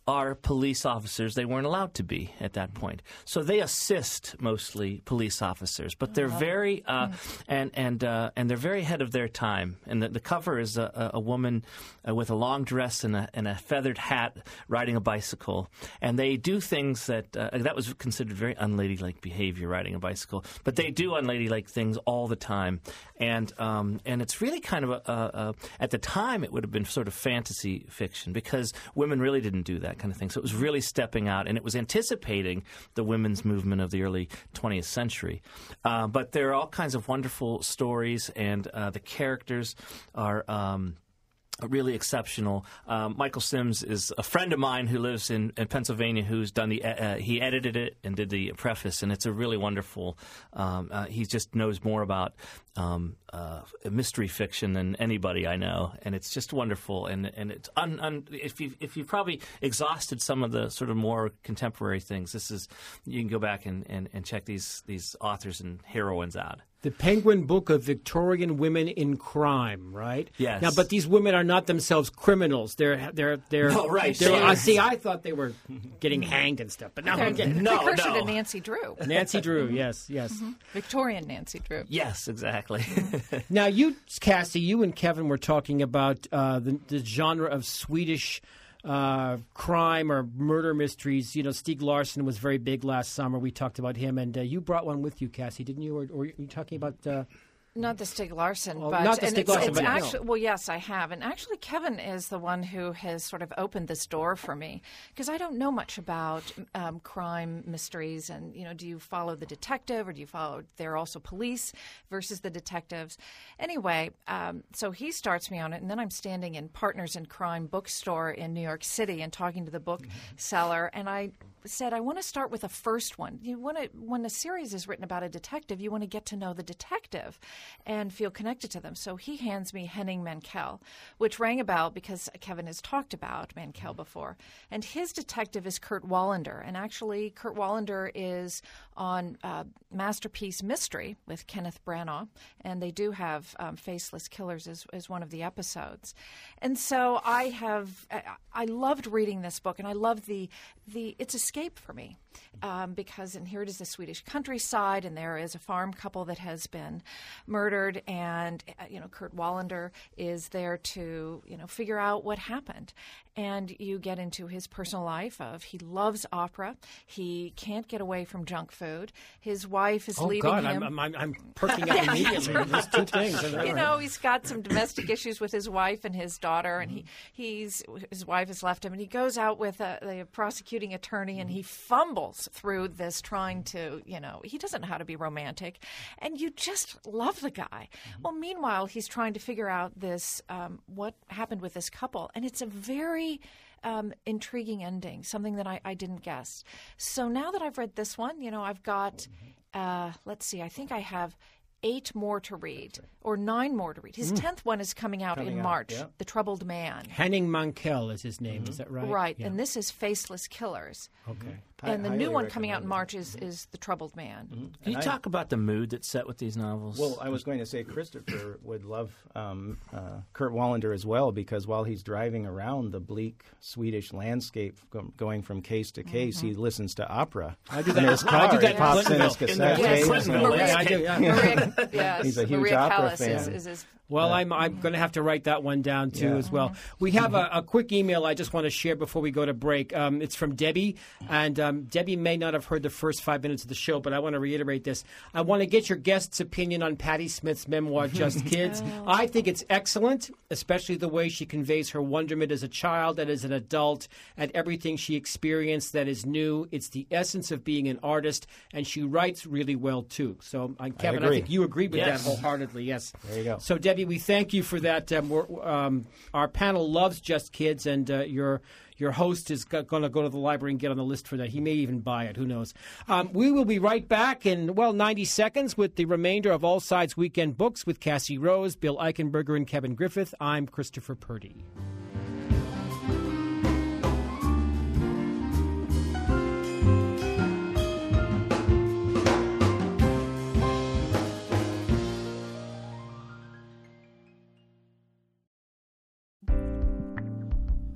[SPEAKER 2] are police officers. They weren't allowed to be at that point. So they assist mostly police officers, but they're very uh, and and uh, and they're very ahead of their time. And the, the cover is a, a woman uh, with a long dress and a, and a feathered hat riding a bicycle, and they do things that uh, that was considered very unladylike behavior, riding a bicycle. But they do unladylike things all the time, and um, and it's really kind of a, a, a at the time it would have been sort of fantasy fiction because women really didn't do that kind of thing. So it was really stepping out, and it was anticipating the women's movement of the early twentieth century. Uh, but there are all kinds of wonderful stories, and uh, the characters are Um, really exceptional. Um, Michael Sims is a friend of mine who lives in, in Pennsylvania who's done the, uh, he edited it and did the preface, and it's a really wonderful, um, uh, he just knows more about um, uh, mystery fiction than anybody I know, and it's just wonderful, and and it's un, un, if you if you've probably exhausted some of the sort of more contemporary things, this is, you can go back and, and, and check these, these authors and heroines out.
[SPEAKER 1] The Penguin Book of Victorian Women in Crime, right?
[SPEAKER 2] Yes.
[SPEAKER 1] Now, but these women are not themselves criminals. They're they're they're.
[SPEAKER 2] No, right.
[SPEAKER 1] They're,
[SPEAKER 2] They're-
[SPEAKER 1] I see. I thought they were getting hanged and stuff, but now
[SPEAKER 3] They're
[SPEAKER 1] I'm getting
[SPEAKER 3] the
[SPEAKER 2] No,
[SPEAKER 3] precursor
[SPEAKER 2] no.
[SPEAKER 3] to Nancy Drew.
[SPEAKER 1] Nancy Drew. Yes, yes.
[SPEAKER 3] Victorian Nancy Drew.
[SPEAKER 2] Yes, exactly.
[SPEAKER 1] Now, you, Cassie, you and Kevin were talking about uh, the, the genre of Swedish uh, crime or murder mysteries. You know, Stieg Larsson was very big last summer. We talked about him, and uh, you brought one with you, Cassie, didn't you? Or, or were you talking about? Uh,
[SPEAKER 3] Not the Stieg Larsson,
[SPEAKER 1] Oh,
[SPEAKER 3] but
[SPEAKER 1] not the
[SPEAKER 3] and
[SPEAKER 1] Stieg
[SPEAKER 3] it's,
[SPEAKER 1] Larsson,
[SPEAKER 3] it's
[SPEAKER 1] but no.
[SPEAKER 3] actually well, yes, I have, and actually, Kevin is the one who has sort of opened this door for me because I don't know much about um, crime mysteries, and you know, do you follow the detective or do you follow? They're also police versus the detectives. Anyway, um, so he starts me on it, and then I'm standing in Partners in Crime bookstore in New York City and talking to the bookseller, and I said, I want to start with a first one. You want to, when a series is written about a detective, you want to get to know the detective and feel connected to them. So he hands me Henning Mankell, which rang a bell because Kevin has talked about Mankell before. And his detective is Kurt Wallander. And actually, Kurt Wallander is on uh, Masterpiece Mystery with Kenneth Branagh. And they do have um, Faceless Killers as, as one of the episodes. And so I have, I, I loved reading this book, and I loved the, the it's escape for me um, because, and here it is the Swedish countryside, and there is a farm couple that has been murdered, and uh, you know, Kurt Wallander is there to, you know, figure out what happened. And you get into his personal life of he loves opera, he can't get away from junk food, his wife is
[SPEAKER 1] oh
[SPEAKER 3] leaving
[SPEAKER 1] God,
[SPEAKER 3] him.
[SPEAKER 1] I'm, I'm I'm perking up immediately. There's two things.
[SPEAKER 3] You know, he's got some domestic issues with his wife and his daughter, and he he's his wife has left him, and he goes out with a, the prosecuting attorney, and he fumbles through this trying to, you know, he doesn't know how to be romantic, and you just love the guy. Well, meanwhile, he's trying to figure out this um, what happened with this couple, and it's a very Um, intriguing ending, something that I, I didn't guess. So now that I've read this one, you know, I've got, uh, let's see, I think I have eight more to read, or nine more to read. His tenth one is coming out
[SPEAKER 4] Coming
[SPEAKER 3] in
[SPEAKER 4] out,
[SPEAKER 3] March,
[SPEAKER 4] yeah.
[SPEAKER 3] The Troubled Man.
[SPEAKER 1] Henning Mankell is his name. Is that right?
[SPEAKER 3] Right,
[SPEAKER 1] Yeah.
[SPEAKER 3] and this is Faceless Killers.
[SPEAKER 1] Okay.
[SPEAKER 3] And the
[SPEAKER 4] Highly
[SPEAKER 3] new one coming out in
[SPEAKER 4] recommended.
[SPEAKER 3] March is, is The Troubled Man.
[SPEAKER 2] Can you
[SPEAKER 4] And I-
[SPEAKER 2] talk about the mood that's set with these novels?
[SPEAKER 4] Well, I was going to say Christopher would love um, uh, Kurt Wallander as well, because while he's driving around the bleak Swedish landscape, go- going from case to case, he listens to opera.
[SPEAKER 1] I do
[SPEAKER 4] in
[SPEAKER 1] that.
[SPEAKER 4] his car.
[SPEAKER 1] I do that
[SPEAKER 4] He pops in his
[SPEAKER 1] Clintonville.
[SPEAKER 4] cassette
[SPEAKER 2] In the-
[SPEAKER 4] tapes.
[SPEAKER 2] Yes,
[SPEAKER 4] and-
[SPEAKER 2] Clintonville.
[SPEAKER 3] Maria,
[SPEAKER 1] Yeah, I do, yeah.
[SPEAKER 3] Maria, yes,
[SPEAKER 4] He's a huge
[SPEAKER 3] Maria
[SPEAKER 4] opera
[SPEAKER 3] Callas
[SPEAKER 4] fan.
[SPEAKER 3] is, is his.
[SPEAKER 1] Well, I'm I'm going to have to write that one down too
[SPEAKER 4] Yeah.
[SPEAKER 1] as well. We have a, a quick email I just want to share before we go to break. Um, it's from Debbie, and um, Debbie may not have heard the first five minutes of the show, but I want to reiterate this. I want to get your guest's opinion on Patti Smith's memoir, Just Kids. I think it's excellent, especially the way she conveys her wonderment as a child and as an adult, and everything she experienced that is new. It's the essence of being an artist, and she writes really well too. So, uh, Kevin, I,
[SPEAKER 4] agree.
[SPEAKER 1] think you agree with
[SPEAKER 2] Yes.
[SPEAKER 1] that wholeheartedly. Yes.
[SPEAKER 4] There you go.
[SPEAKER 1] So, Debbie, we thank you for that. Um, we're, um, our panel loves Just Kids, and uh, your your host is going to go to the library and get on the list for that. He may even buy it. Who knows? Um, we will be right back in, well, ninety seconds with the remainder of All Sides Weekend Books with Cassie Rose, Bill Eichenberger, and Kevin Griffith. I'm Christopher Purdy.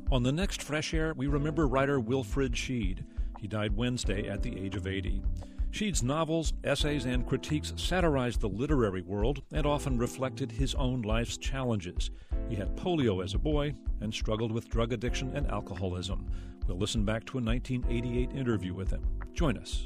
[SPEAKER 12] On the next Fresh Air, we remember writer Wilfrid Sheed. He died Wednesday at the age of eighty. Sheed's novels, essays, and critiques satirized the literary world and often reflected his own life's challenges. He had polio as a boy and struggled with drug addiction and alcoholism. We'll listen back to a nineteen eighty-eight interview with him. Join us.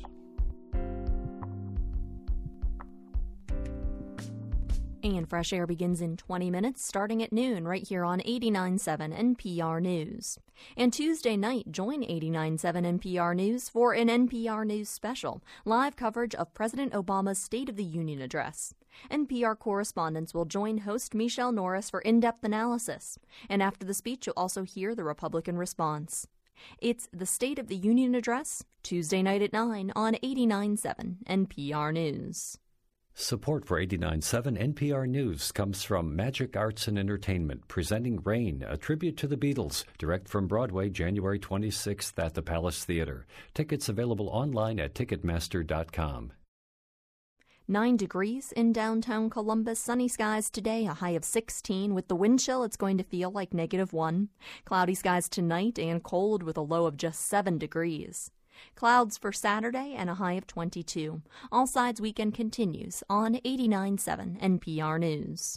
[SPEAKER 7] And Fresh Air begins in twenty minutes, starting at noon, right here on eighty-nine point seven N P R News. And Tuesday night, join eighty-nine point seven N P R News for an N P R News special, live coverage of President Obama's State of the Union address. N P R correspondents will join host Michelle Norris for in-depth analysis. And after the speech, you'll also hear the Republican response. It's the State of the Union address, Tuesday night at nine on eighty-nine point seven N P R News.
[SPEAKER 8] Support for eighty-nine point seven N P R News comes from Magic Arts and Entertainment, presenting Rain, a tribute to the Beatles, direct from Broadway, January twenty-sixth at the Palace Theater. Tickets available online at ticketmaster dot com.
[SPEAKER 7] Nine degrees in downtown Columbus. Sunny skies today, a high of sixteen. With the wind chill, it's going to feel like negative one. Cloudy skies tonight and cold with a low of just seven degrees. Clouds for Saturday and a high of twenty-two. All Sides Weekend continues on eighty-nine point seven N P R News.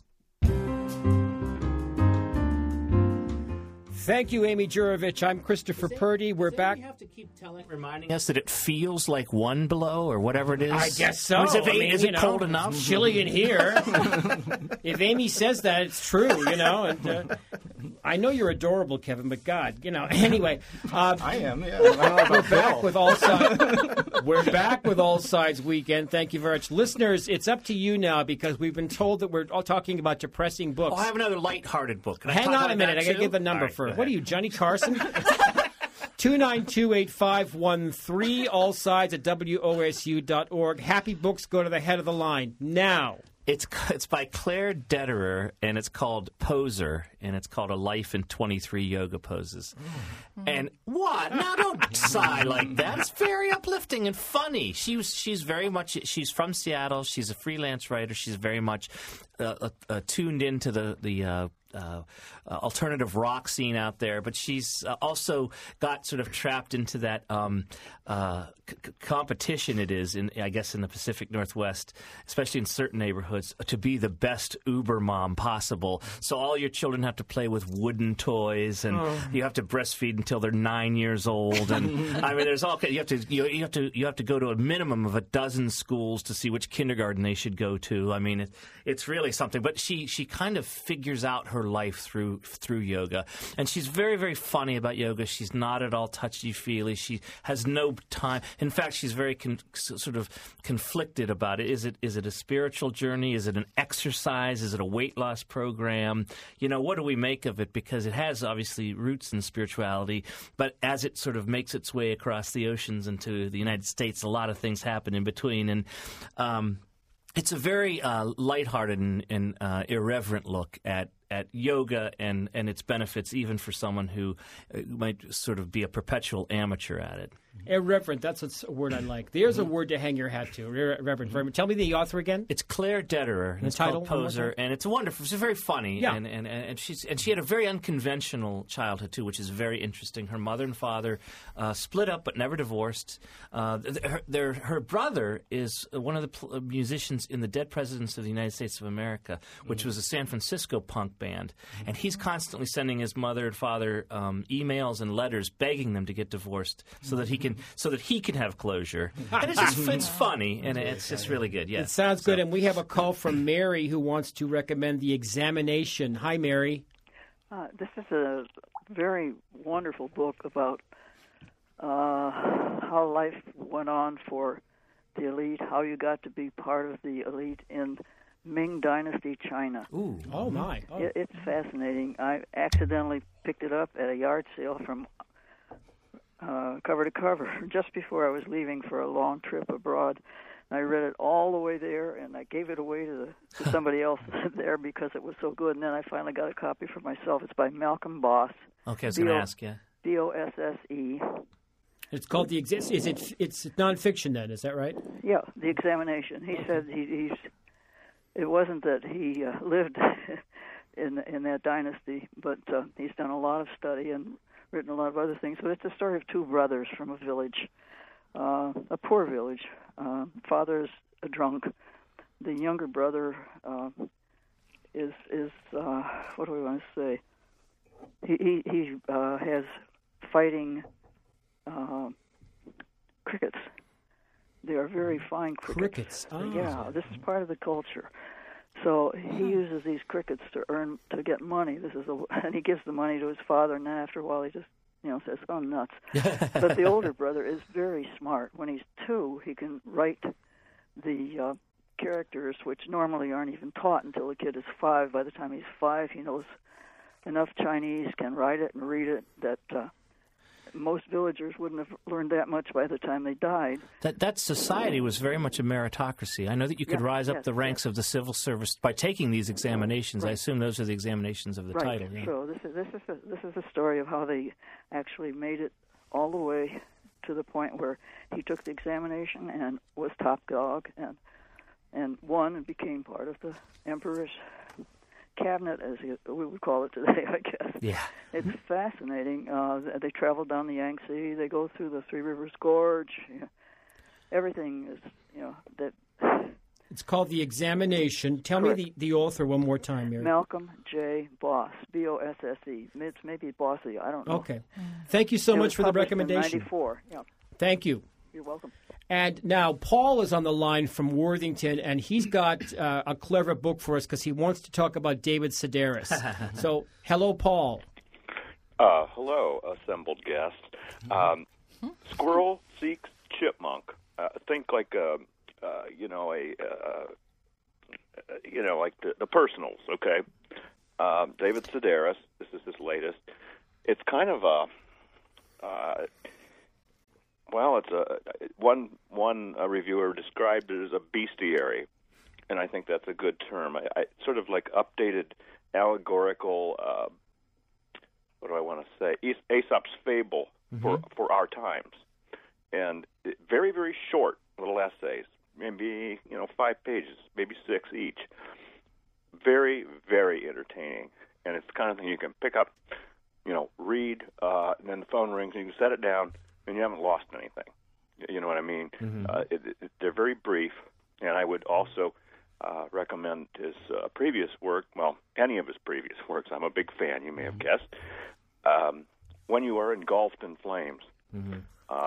[SPEAKER 1] Thank you, Amy Jurovich. I'm Christopher Purdy. We're back.
[SPEAKER 2] You have to keep telling, reminding us that it feels like one below or whatever it is.
[SPEAKER 1] I guess so.
[SPEAKER 2] Is it,
[SPEAKER 1] I mean,
[SPEAKER 2] is
[SPEAKER 1] you
[SPEAKER 2] it
[SPEAKER 1] know,
[SPEAKER 2] cold enough?
[SPEAKER 1] It's chilly in here. If Amy says that, it's true, you know. And uh, I know you're adorable, Kevin, but God, you know. Anyway, uh,
[SPEAKER 4] I am. Yeah, I don't know about
[SPEAKER 1] we're back
[SPEAKER 4] Bill.
[SPEAKER 1] with all sides. We're back with All Sides Weekend. Thank you very much, listeners. It's up to you now because we've been told that we're all talking about depressing books.
[SPEAKER 2] Oh, I have another light-hearted book. Can I
[SPEAKER 1] Hang
[SPEAKER 2] talk
[SPEAKER 1] on
[SPEAKER 2] about
[SPEAKER 1] a minute.
[SPEAKER 2] that
[SPEAKER 1] I got to
[SPEAKER 2] too?
[SPEAKER 1] give the number
[SPEAKER 2] All right,
[SPEAKER 1] for
[SPEAKER 2] go
[SPEAKER 1] it. What are
[SPEAKER 2] ahead.
[SPEAKER 1] you, Johnny Carson? two nine two, eight five one three, all sides at W O S U dot org. Happy books go to the head of the line now.
[SPEAKER 2] It's it's by Claire Detterer, and it's called Poser, and it's called A Life in twenty-three Yoga Poses. Mm. And what? Now don't sigh like that. It's very uplifting and funny. She was she's very much she's from Seattle. She's a freelance writer. She's very much uh, uh, uh, tuned into the the. Uh, Uh, uh, alternative rock scene out there, but she's uh, also got sort of trapped into that um, uh, c- competition it is, in, I guess, in the Pacific Northwest, especially in certain neighborhoods, to be the best Uber mom possible. So all your children have to play with wooden toys, and oh. you have to breastfeed until they're nine years old. And I mean, there's all you have to you, you have to you have to go to a minimum of a dozen schools to see which kindergarten they should go to. I mean, it, it's really something. But she she kind of figures out her life through through yoga, and she's very very funny about yoga. She's not at all touchy-feely. She has no time. In fact, she's very con- sort of conflicted about it. Is it is it a spiritual journey? Is it an exercise? Is it a weight loss program? You know, what do we make of it? Because it has obviously roots in spirituality, but as it sort of makes its way across the oceans into the United States, a lot of things happen in between, and um, it's a very uh, lighthearted and, and uh, irreverent look at at yoga and, and its benefits, even for someone who uh, might sort of be a perpetual amateur at it.
[SPEAKER 1] Irreverent, that's a word I like. There's a word to hang your hat to. Irreverent. Mm-hmm. Tell me the author again.
[SPEAKER 2] It's Claire Detterer.
[SPEAKER 1] The
[SPEAKER 2] it's
[SPEAKER 1] title,
[SPEAKER 2] called Poser, and it's wonderful. It's very funny,
[SPEAKER 1] yeah.
[SPEAKER 2] and, and and she's and she had a very unconventional childhood too, which is very interesting. Her mother and father uh, split up, but never divorced. Uh, her, their, her brother is one of the pl- musicians in the Dead Presidents of the United States of America, which mm-hmm. was a San Francisco punk band, mm-hmm. and he's constantly sending his mother and father um, emails and letters begging them to get divorced so that he can so that he can have closure. And it's just it's funny, and it's just really good. Yeah,
[SPEAKER 1] it sounds
[SPEAKER 2] so.
[SPEAKER 1] good. And we have a call from Mary who wants to recommend The Examination. Hi, Mary.
[SPEAKER 13] Uh, this is a very wonderful book about uh, how life went on for the elite, how you got to be part of the elite in Ming Dynasty China.
[SPEAKER 1] Ooh, oh my! Oh.
[SPEAKER 13] It, it's fascinating. I accidentally picked it up at a yard sale from uh, cover to cover just before I was leaving for a long trip abroad. I read it all the way there, and I gave it away to, the, to somebody else there because it was so good. And then I finally got a copy for myself. It's by Malcolm Boss.
[SPEAKER 2] Okay, I was going to ask you.
[SPEAKER 13] B O S S E.
[SPEAKER 1] It's called the exist. Is it? It's nonfiction then? Is that right?
[SPEAKER 13] Yeah, The Examination. He said he, he's. It wasn't that he uh, lived in in that dynasty, but uh, he's done a lot of study and written a lot of other things. But it's the story of two brothers from a village, uh, a poor village. Uh, father's a drunk. The younger brother uh, is is uh, what do we want to say? He he, he uh, has fighting uh, crickets. They are very fine crickets.
[SPEAKER 1] Crickets. Oh.
[SPEAKER 13] Yeah, this is part of the culture. So he uses these crickets to earn to get money. This is a, and he gives the money to his father, and then after a while he just you know says, "Oh, nuts." But the older brother is very smart. When he's two, he can write the uh, characters, which normally aren't even taught until the kid is five. By the time he's five, he knows enough Chinese, can write it and read it, that uh, most villagers wouldn't have learned that much by the time they died.
[SPEAKER 2] That that society was very much a meritocracy. I know that you could
[SPEAKER 13] Yeah,
[SPEAKER 2] rise up
[SPEAKER 13] yes,
[SPEAKER 2] the ranks
[SPEAKER 13] yes.
[SPEAKER 2] of the civil service by taking these examinations. I
[SPEAKER 13] Right.
[SPEAKER 2] assume those are the examinations of the
[SPEAKER 13] right.
[SPEAKER 2] title. Yeah.
[SPEAKER 13] So this is this is a, this is a story of how they actually made it all the way to the point where he took the examination and was top dog and and won and became part of the emperor's cabinet, as he, we would call it today, I guess.
[SPEAKER 2] Yeah.
[SPEAKER 13] It's fascinating. Uh, they travel down the Yangtze. They go through the Three Rivers Gorge. You know, everything is, you know, that.
[SPEAKER 1] It's called The Examination. Tell
[SPEAKER 13] Correct.
[SPEAKER 1] me the, the author one more time, Mary.
[SPEAKER 13] Malcolm J. Boss, B O S S E. It's maybe Bossy. I don't know.
[SPEAKER 1] Okay. Thank you so
[SPEAKER 13] It
[SPEAKER 1] much
[SPEAKER 13] was
[SPEAKER 1] for the
[SPEAKER 13] published in
[SPEAKER 1] recommendation.
[SPEAKER 13] ninety-four. Yeah.
[SPEAKER 1] Thank you.
[SPEAKER 13] You're welcome.
[SPEAKER 1] And now Paul is on the line from Worthington, and he's got uh, a clever book for us because he wants to talk about David Sedaris. So, hello, Paul.
[SPEAKER 14] Uh, hello, assembled guests. Um, squirrel seeks chipmunk. Uh, think like a, uh, you know, a, uh, you know, like the, the personals. Okay, um, David Sedaris. This is his latest. It's kind of a. Uh, Well, it's a one one uh, reviewer described it as a bestiary, and I think that's a good term. I, I sort of like updated allegorical. Uh, what do I want to say? Aes- Aesop's fable
[SPEAKER 2] Mm-hmm.
[SPEAKER 14] for for our times, and it, very very short little essays, maybe you know five pages, maybe six each. Very very entertaining, and it's the kind of thing you can pick up, you know, read, uh, and then the phone rings and you can set it down. And you haven't lost anything. You know what I mean?
[SPEAKER 2] Mm-hmm.
[SPEAKER 14] Uh, it, it, they're very brief, and I would also uh, recommend his uh, previous work, well, any of his previous works. I'm a big fan, you may have guessed. Um, When You Are Engulfed in Flames.
[SPEAKER 2] Mm-hmm.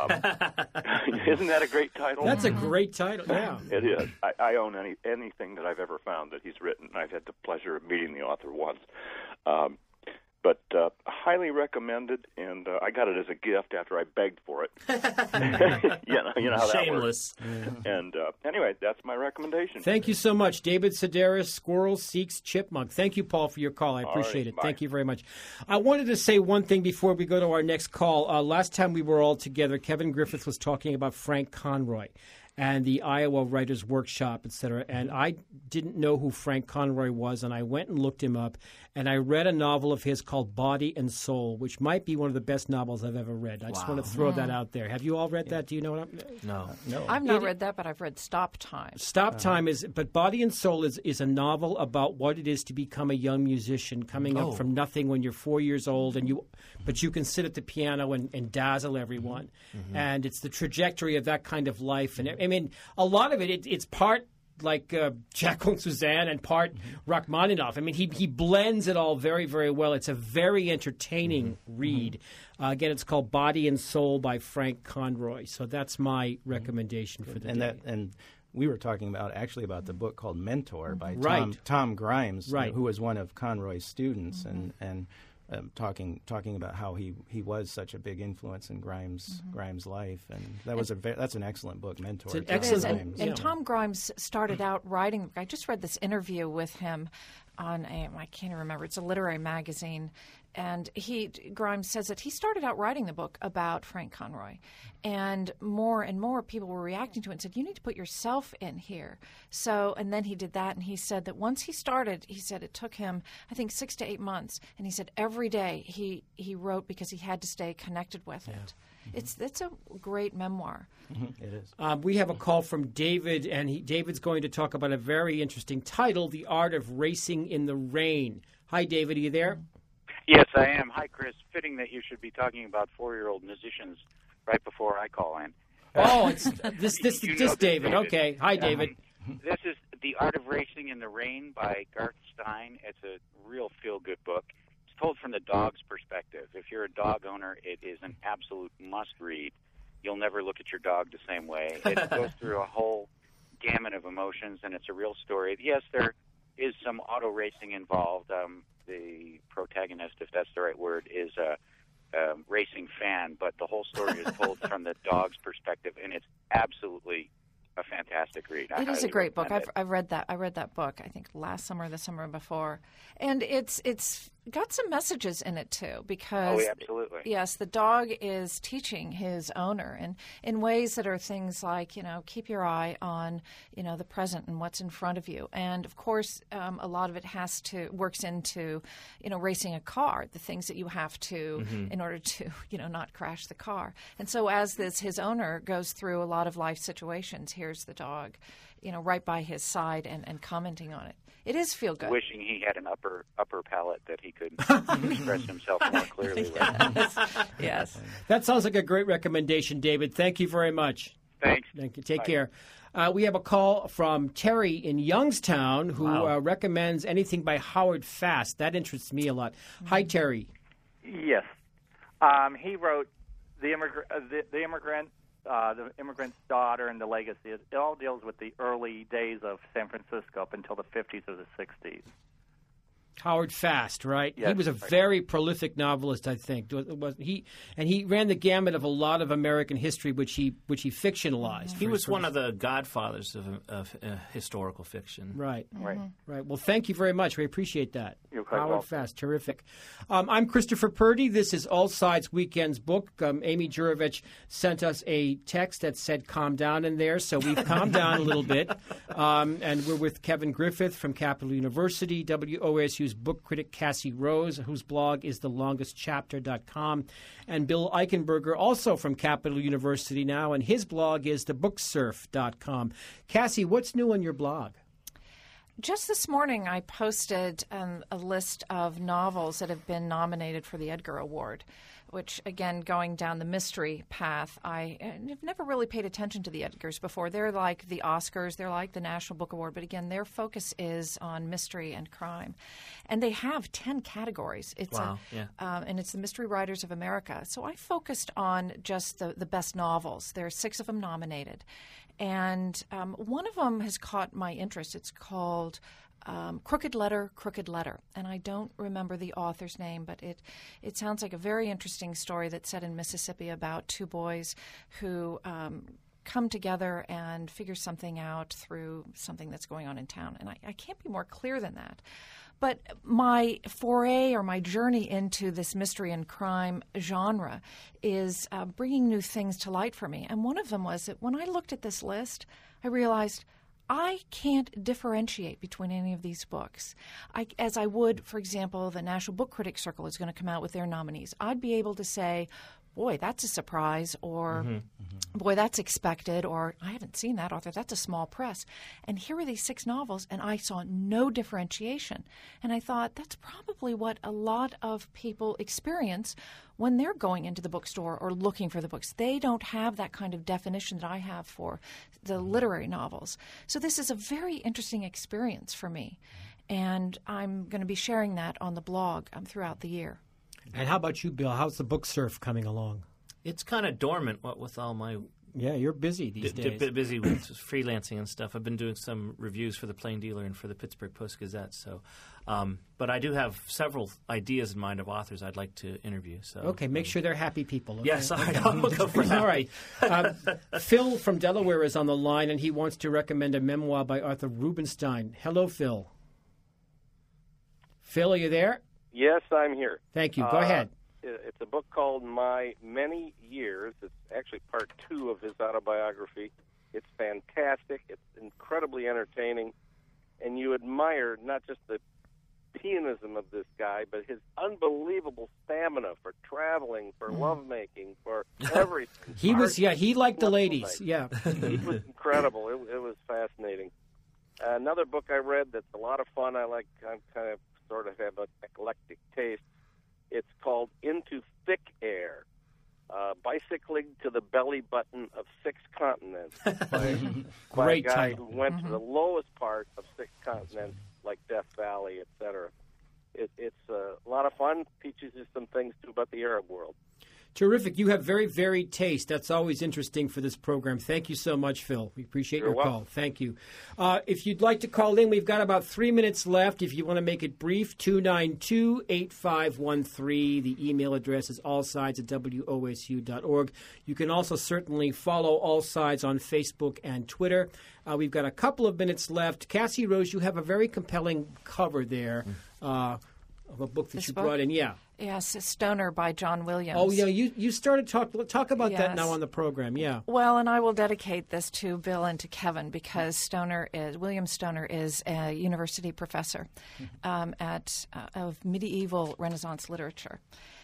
[SPEAKER 14] Um, isn't that a great title?
[SPEAKER 1] That's a great title, yeah.
[SPEAKER 14] It is. I, I own any anything that I've ever found that he's written. I've had the pleasure of meeting the author once. Um, But uh, highly recommended, and uh, I got it as a gift after I begged for it. you know, you know how
[SPEAKER 2] Shameless.
[SPEAKER 14] that works. And uh, anyway, that's my recommendation.
[SPEAKER 1] Thank you so much. David Sedaris, Squirrel Seeks Chipmunk. Thank you, Paul, for your call. I
[SPEAKER 14] All
[SPEAKER 1] appreciate
[SPEAKER 14] right,
[SPEAKER 1] it.
[SPEAKER 14] bye.
[SPEAKER 1] Thank you very much. I wanted to say one thing before we go to our next call. Uh, last time we were all together, Kevin Griffith was talking about Frank Conroy and the Iowa Writers Workshop, et cetera. And I didn't know who Frank Conroy was, and I went and looked him up, and I read a novel of his called Body and Soul, which might be one of the best novels I've ever read. I just
[SPEAKER 2] Wow.
[SPEAKER 1] want to throw
[SPEAKER 3] Mm.
[SPEAKER 1] that out there. Have you all read that? Do you know what I'm...
[SPEAKER 2] No.
[SPEAKER 1] No.
[SPEAKER 3] I've not
[SPEAKER 1] It-
[SPEAKER 3] read that, but I've read Stop Time.
[SPEAKER 1] Stop Time is, but Body and Soul is, is a novel about what it is to become a young musician, coming
[SPEAKER 2] Oh.
[SPEAKER 1] up from nothing when you're four years old, and you, but you can sit at the piano and, and dazzle everyone,
[SPEAKER 2] Mm-hmm.
[SPEAKER 1] and it's the trajectory of that kind of life. And I mean, a lot of it, it it's part like uh, Jacqueline Suzanne and part Rachmaninoff. I mean, he he blends it all very, very well. It's a very entertaining read. Uh, again, it's called Body and Soul by Frank Conroy. So that's my recommendation for the
[SPEAKER 4] and
[SPEAKER 1] day.
[SPEAKER 4] that and we were talking about actually about the book called Mentor by
[SPEAKER 1] Right.
[SPEAKER 4] Tom, Tom Grimes,
[SPEAKER 1] Right.
[SPEAKER 4] who was one of Conroy's students, and and um, talking talking about how he, he was such a big influence in Grimes Grimes' life, and that was a ve- that's an excellent book, Mentor.
[SPEAKER 1] It's an
[SPEAKER 4] Tom
[SPEAKER 1] excellent
[SPEAKER 3] And,
[SPEAKER 4] Grimes.
[SPEAKER 3] and
[SPEAKER 1] Yeah.
[SPEAKER 3] Tom Grimes started out writing. I just read this interview with him on a, I can't even remember. It's a literary magazine, and he Grimes says that he started out writing the book about Frank Conroy, and more and more people were reacting to it and said, "You need to put yourself in here." So, and then he did that, and he said that once he started, he said it took him, I think, six to eight months, and he said every day he he wrote because he had to stay connected with it. It's it's a great memoir.
[SPEAKER 4] Mhm, it is.
[SPEAKER 1] Um, we have a call from David, and he, David's going to talk about a very interesting title, The Art of Racing in the Rain. Hi, David. Are you there?
[SPEAKER 15] Yes, I am. Hi, Chris. Fitting that you should be talking about four-year-old musicians right before I call in.
[SPEAKER 1] Oh, it's this this
[SPEAKER 15] You
[SPEAKER 1] this
[SPEAKER 15] know
[SPEAKER 1] David. Okay. Hi,
[SPEAKER 15] Um,
[SPEAKER 1] David.
[SPEAKER 15] This is The Art of Racing in the Rain by Garth Stein. It's a real feel-good book. It's told from the dog's perspective. If you're a dog owner, it is an absolute must-read. You'll never look at your dog the same way. It goes through a whole gamut of emotions, and it's a real story. Yes, there is some auto racing involved. Um, the protagonist, if that's the right word, is a, a racing fan, but the whole story is told from the dog's perspective, and it's absolutely a fantastic read. I
[SPEAKER 3] It is a
[SPEAKER 15] highly
[SPEAKER 3] great book.
[SPEAKER 15] recommend
[SPEAKER 3] I've
[SPEAKER 15] it.
[SPEAKER 3] I've read that. I read that book. I think last summer, or the summer before, and it's it's got some messages in it too. Because
[SPEAKER 15] Oh, yeah, absolutely.
[SPEAKER 3] yes, the dog is teaching his owner, and in ways that are things like, you know, keep your eye on, you know, the present and what's in front of you. And of course, um, a lot of it has to works into, you know, racing a car, the things that you have to
[SPEAKER 16] Mhm.
[SPEAKER 3] in order to, you know, not crash the car. And so as this his owner goes through a lot of life situations, here's the dog, you know, right by his side and, and commenting on it. It is feel good.
[SPEAKER 15] Wishing he had an upper upper palate that he could express himself more clearly with.
[SPEAKER 3] Yes. Yes.
[SPEAKER 1] That sounds like a great recommendation, David. Thank you very much.
[SPEAKER 15] Thanks.
[SPEAKER 1] Thank you. Take
[SPEAKER 15] Bye.
[SPEAKER 1] care. Uh, we have a call from Terry in Youngstown who
[SPEAKER 17] Wow.
[SPEAKER 1] uh, recommends anything by Howard Fast. That interests me a lot. Hi, Terry.
[SPEAKER 17] Yes. Um, he wrote the, Immigr- uh, the, the immigrant, uh, the immigrant's daughter, and the legacy. It, it all deals with the early days of San Francisco up until the fifties or the sixties.
[SPEAKER 1] Howard Fast, right? he
[SPEAKER 17] Yes,
[SPEAKER 1] was a
[SPEAKER 17] right.
[SPEAKER 1] very prolific novelist, I think. Was, was he and he ran the gamut of a lot of American history, which he which he fictionalized.
[SPEAKER 2] He
[SPEAKER 1] For-
[SPEAKER 2] was
[SPEAKER 1] for-
[SPEAKER 2] one of the godfathers of, of uh, historical fiction.
[SPEAKER 1] Right.
[SPEAKER 17] Right.
[SPEAKER 1] Right. Well, thank you very much. We appreciate that.
[SPEAKER 17] You're quite
[SPEAKER 1] Howard
[SPEAKER 17] welcome.
[SPEAKER 1] Fast, terrific. Um, I'm Christopher Purdy. This is All Sides Weekend's book. Um, Amy Jurovich sent us a text that said "calm down" in there, so we've calmed down a little bit. Um, and we're with Kevin Griffith from Capital University, W O S U's book critic Cassie Rose, whose blog is the longest chapter dot com, and Bill Eichenberger, also from Capital University now, and his blog is the book surf dot com. Cassie, what's new on your blog?
[SPEAKER 3] Just this morning, I posted um, a list of novels that have been nominated for the Edgar Award, which, again, going down the mystery path, I have never really paid attention to the Edgars before. They're like the Oscars, they're like the National Book Award, but again, their focus is on mystery and crime. And they have ten categories. It's
[SPEAKER 2] Wow,
[SPEAKER 3] a,
[SPEAKER 2] yeah.
[SPEAKER 3] um, and it's the Mystery Writers of America. So I focused on just the, the best novels. There are six of them nominated. And um, one of them has caught my interest. It's called um, Crooked Letter, Crooked Letter. And I don't remember the author's name, but it, it sounds like a very interesting story that's set in Mississippi about two boys who um, come together and figure something out through something that's going on in town. And I, I can't be more clear than that. But my foray or my journey into this mystery and crime genre is uh, bringing new things to light for me. And one of them was that when I looked at this list, I realized I can't differentiate between any of these books. I, as I would, for example, the National Book Critics Circle is going to come out with their nominees. I'd be able to say, boy, that's a surprise, or
[SPEAKER 16] Mhm.
[SPEAKER 3] boy, that's expected, or I haven't seen that author, that's a small press. And here are these six novels, and I saw no differentiation. And I thought that's probably what a lot of people experience when they're going into the bookstore or looking for the books. They don't have that kind of definition that I have for the literary novels. So this is a very interesting experience for me. And I'm going to be sharing that on the blog um, throughout the year.
[SPEAKER 1] And how about you, Bill? How's the book surf coming along?
[SPEAKER 2] It's kind of dormant, what with all my...
[SPEAKER 1] Yeah, you're busy these
[SPEAKER 2] d-
[SPEAKER 1] days.
[SPEAKER 2] d- busy with freelancing and stuff. I've been doing some reviews for the Plain Dealer and for the Pittsburgh Post-Gazette. So, um, but I do have several ideas in mind of authors I'd like to interview. So
[SPEAKER 1] Okay, make sure they're happy people. Okay?
[SPEAKER 2] Yes, I will go for that.
[SPEAKER 1] All right. Um, Phil from Delaware is on the line, and he wants to recommend a memoir by Arthur Rubinstein. Hello, Phil. Phil, are you there?
[SPEAKER 18] Yes, I'm here.
[SPEAKER 1] Thank you. Go
[SPEAKER 18] Uh,
[SPEAKER 1] ahead.
[SPEAKER 18] it- It's a book called My Many Years. It's actually part two of his autobiography. It's fantastic. It's incredibly entertaining. And you admire not just the pianism of this guy, but his unbelievable stamina for traveling, for lovemaking, for everything.
[SPEAKER 1] He was,
[SPEAKER 18] Art-
[SPEAKER 1] yeah, he liked the
[SPEAKER 18] wonderful
[SPEAKER 1] ladies.
[SPEAKER 18] night.
[SPEAKER 1] Yeah.
[SPEAKER 18] He was incredible. It, it was fascinating. Uh, another book I read that's a lot of fun. I like, I kind of sort of have an eclectic taste. It's called Into Thick Air, uh, Bicycling to the Belly Button of Six Continents. by, by
[SPEAKER 1] Great
[SPEAKER 18] a guy
[SPEAKER 1] title.
[SPEAKER 18] who went
[SPEAKER 1] Mm-hmm.
[SPEAKER 18] to the lowest part of six continents, like Death Valley, et cetera. It, it's uh, a lot of fun, teaches you some things, too, about the Arab world.
[SPEAKER 1] Terrific. You have very varied taste. That's always interesting for this program. Thank you so much, Phil. We appreciate
[SPEAKER 18] You're
[SPEAKER 1] your
[SPEAKER 18] welcome.
[SPEAKER 1] call. Thank you. Uh, if you'd like to call in, we've got about three minutes left. If you want to make it brief, two nine two, eight five one three. The email address is allsides at w o s u dot org. You can also certainly follow All Sides on Facebook and Twitter. Uh, we've got a couple of minutes left. Cassie Rose, you have a very compelling cover there uh, of a book that
[SPEAKER 3] This
[SPEAKER 1] you
[SPEAKER 3] book?
[SPEAKER 1] brought in. Yeah.
[SPEAKER 3] Yes, Stoner by John Williams.
[SPEAKER 1] Oh, yeah, you, you started talk talk about that
[SPEAKER 3] Yes.
[SPEAKER 1] now on the program, yeah.
[SPEAKER 3] Well, and I will dedicate this to Bill and to Kevin because Stoner is William Stoner is a university professor um, at uh, of medieval Renaissance literature,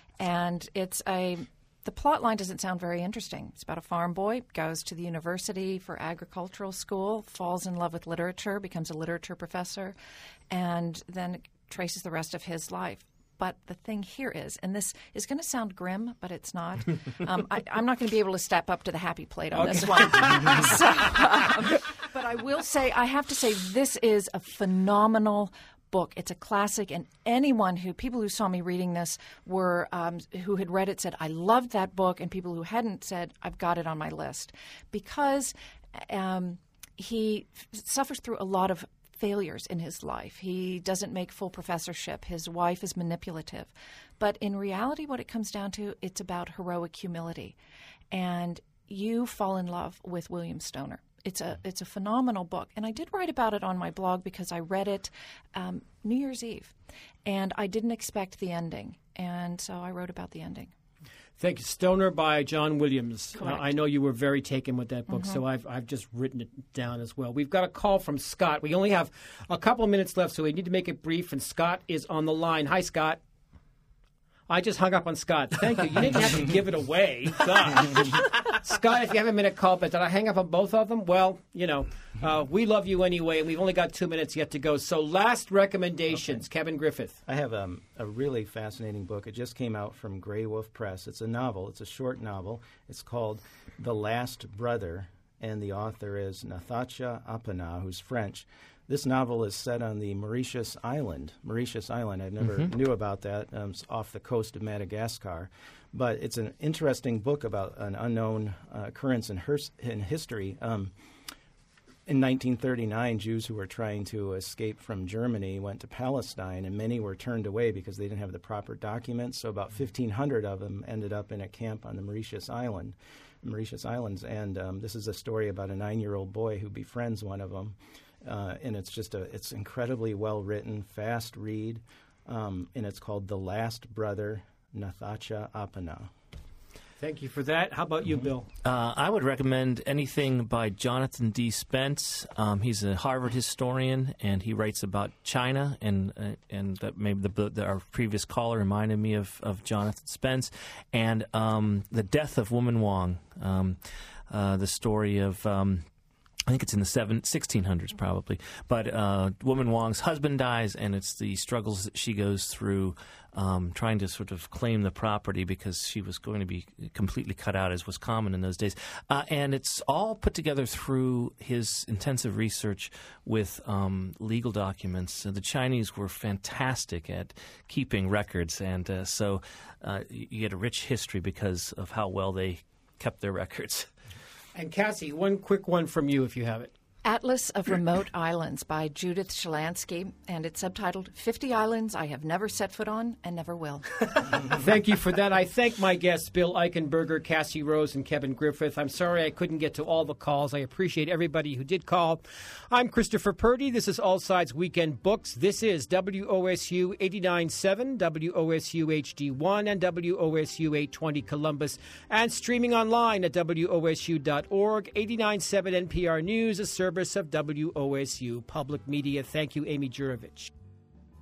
[SPEAKER 3] and it's a the plot line doesn't sound very interesting. It's about a farm boy goes to the university for agricultural school, falls in love with literature, becomes a literature professor, and then traces the rest of his life. But the thing here is, and this is going to sound grim, but it's not. Um, I, I'm not going to be able to step up to the happy plate on
[SPEAKER 1] Okay.
[SPEAKER 3] this one. so, um, but I will say, I have to say, this is a phenomenal book. It's a classic, and anyone who, people who saw me reading this were, um, who had read it said, I loved that book, and people who hadn't said, I've got it on my list. Because um, he f- suffers through a lot of failures in his life. He doesn't make full professorship. His wife is manipulative. But in reality, what it comes down to, it's about heroic humility. And you fall in love with William Stoner. It's a it's a phenomenal book. And I did write about it on my blog because I read it um, New Year's Eve. And I didn't expect the ending. And so I wrote about the ending.
[SPEAKER 1] Thank you. Stoner by John Williams. Uh,
[SPEAKER 3] Correct.
[SPEAKER 1] I know you were very taken with that book,
[SPEAKER 3] Mhm.
[SPEAKER 1] so I've I've just written it down as well. We've got a call from Scott. We only have a couple of minutes left, so we need to make it brief, and Scott is on the line. Hi, Scott. I just hung up on Scott. Thank you. You didn't have to give it away. Gosh. Scott, if you have a minute, call, but did I hang up on both of them? Well, you know, uh, we love you anyway, and we've only got two minutes yet to go. So last recommendations, okay. Kevin Griffith.
[SPEAKER 4] I have um, a really fascinating book. It just came out from Grey Wolf Press. It's a novel. It's a short novel. It's called The Last Brother, and the author is Nathacha Apana, who's French. This novel is set on the Mauritius Island. Mauritius Island, I never
[SPEAKER 16] Mhm.
[SPEAKER 4] knew about that. Um, it's off the coast of Madagascar. But it's an interesting book about an unknown uh, occurrence in, her- in history. Um, in nineteen thirty-nine, Jews who were trying to escape from Germany went to Palestine, and many were turned away because they didn't have the proper documents. So about fifteen hundred of them ended up in a camp on the Mauritius Island, Mauritius Islands. And um, this is a story about a nine-year-old boy who befriends one of them. Uh, and it's just a it's incredibly well written, fast read, um, and it's called The Last Brother, Nathacha Apana.
[SPEAKER 1] Thank you for that. How about you, Bill?
[SPEAKER 2] Uh, I would recommend anything by Jonathan D. Spence. Um, he's a Harvard historian, and he writes about China, and uh, and that maybe the, the, our previous caller reminded me of, of Jonathan Spence, and um, The Death of Woman Wong, um, uh, the story of... Um, I think it's in the seven, sixteen hundreds probably. But uh, Woman Wong's husband dies, and it's the struggles that she goes through um, trying to sort of claim the property because she was going to be completely cut out, as was common in those days. Uh, and it's all put together through his intensive research with um, legal documents. So the Chinese were fantastic at keeping records, and uh, so uh, you get a rich history because of how well they kept their records.
[SPEAKER 1] And Cassie, one quick one from you if you have it.
[SPEAKER 3] Atlas of Remote Islands by Judith Shalansky, and it's subtitled fifty Islands I Have Never Set Foot On and Never Will.
[SPEAKER 1] Thank you for that. I thank my guests, Bill Eichenberger, Cassie Rose, and Kevin Griffith. I'm sorry I couldn't get to all the calls. I appreciate everybody who did call. I'm Christopher Purdy. This is All Sides Weekend Books. This is W O S U eighty-nine point seven, W O S U H D one, and W O S U eight twenty Columbus, and streaming online at W O S U dot org. eighty-nine point seven N P R News, a service of W O S U Public Media. Thank you, Amy Jurovich.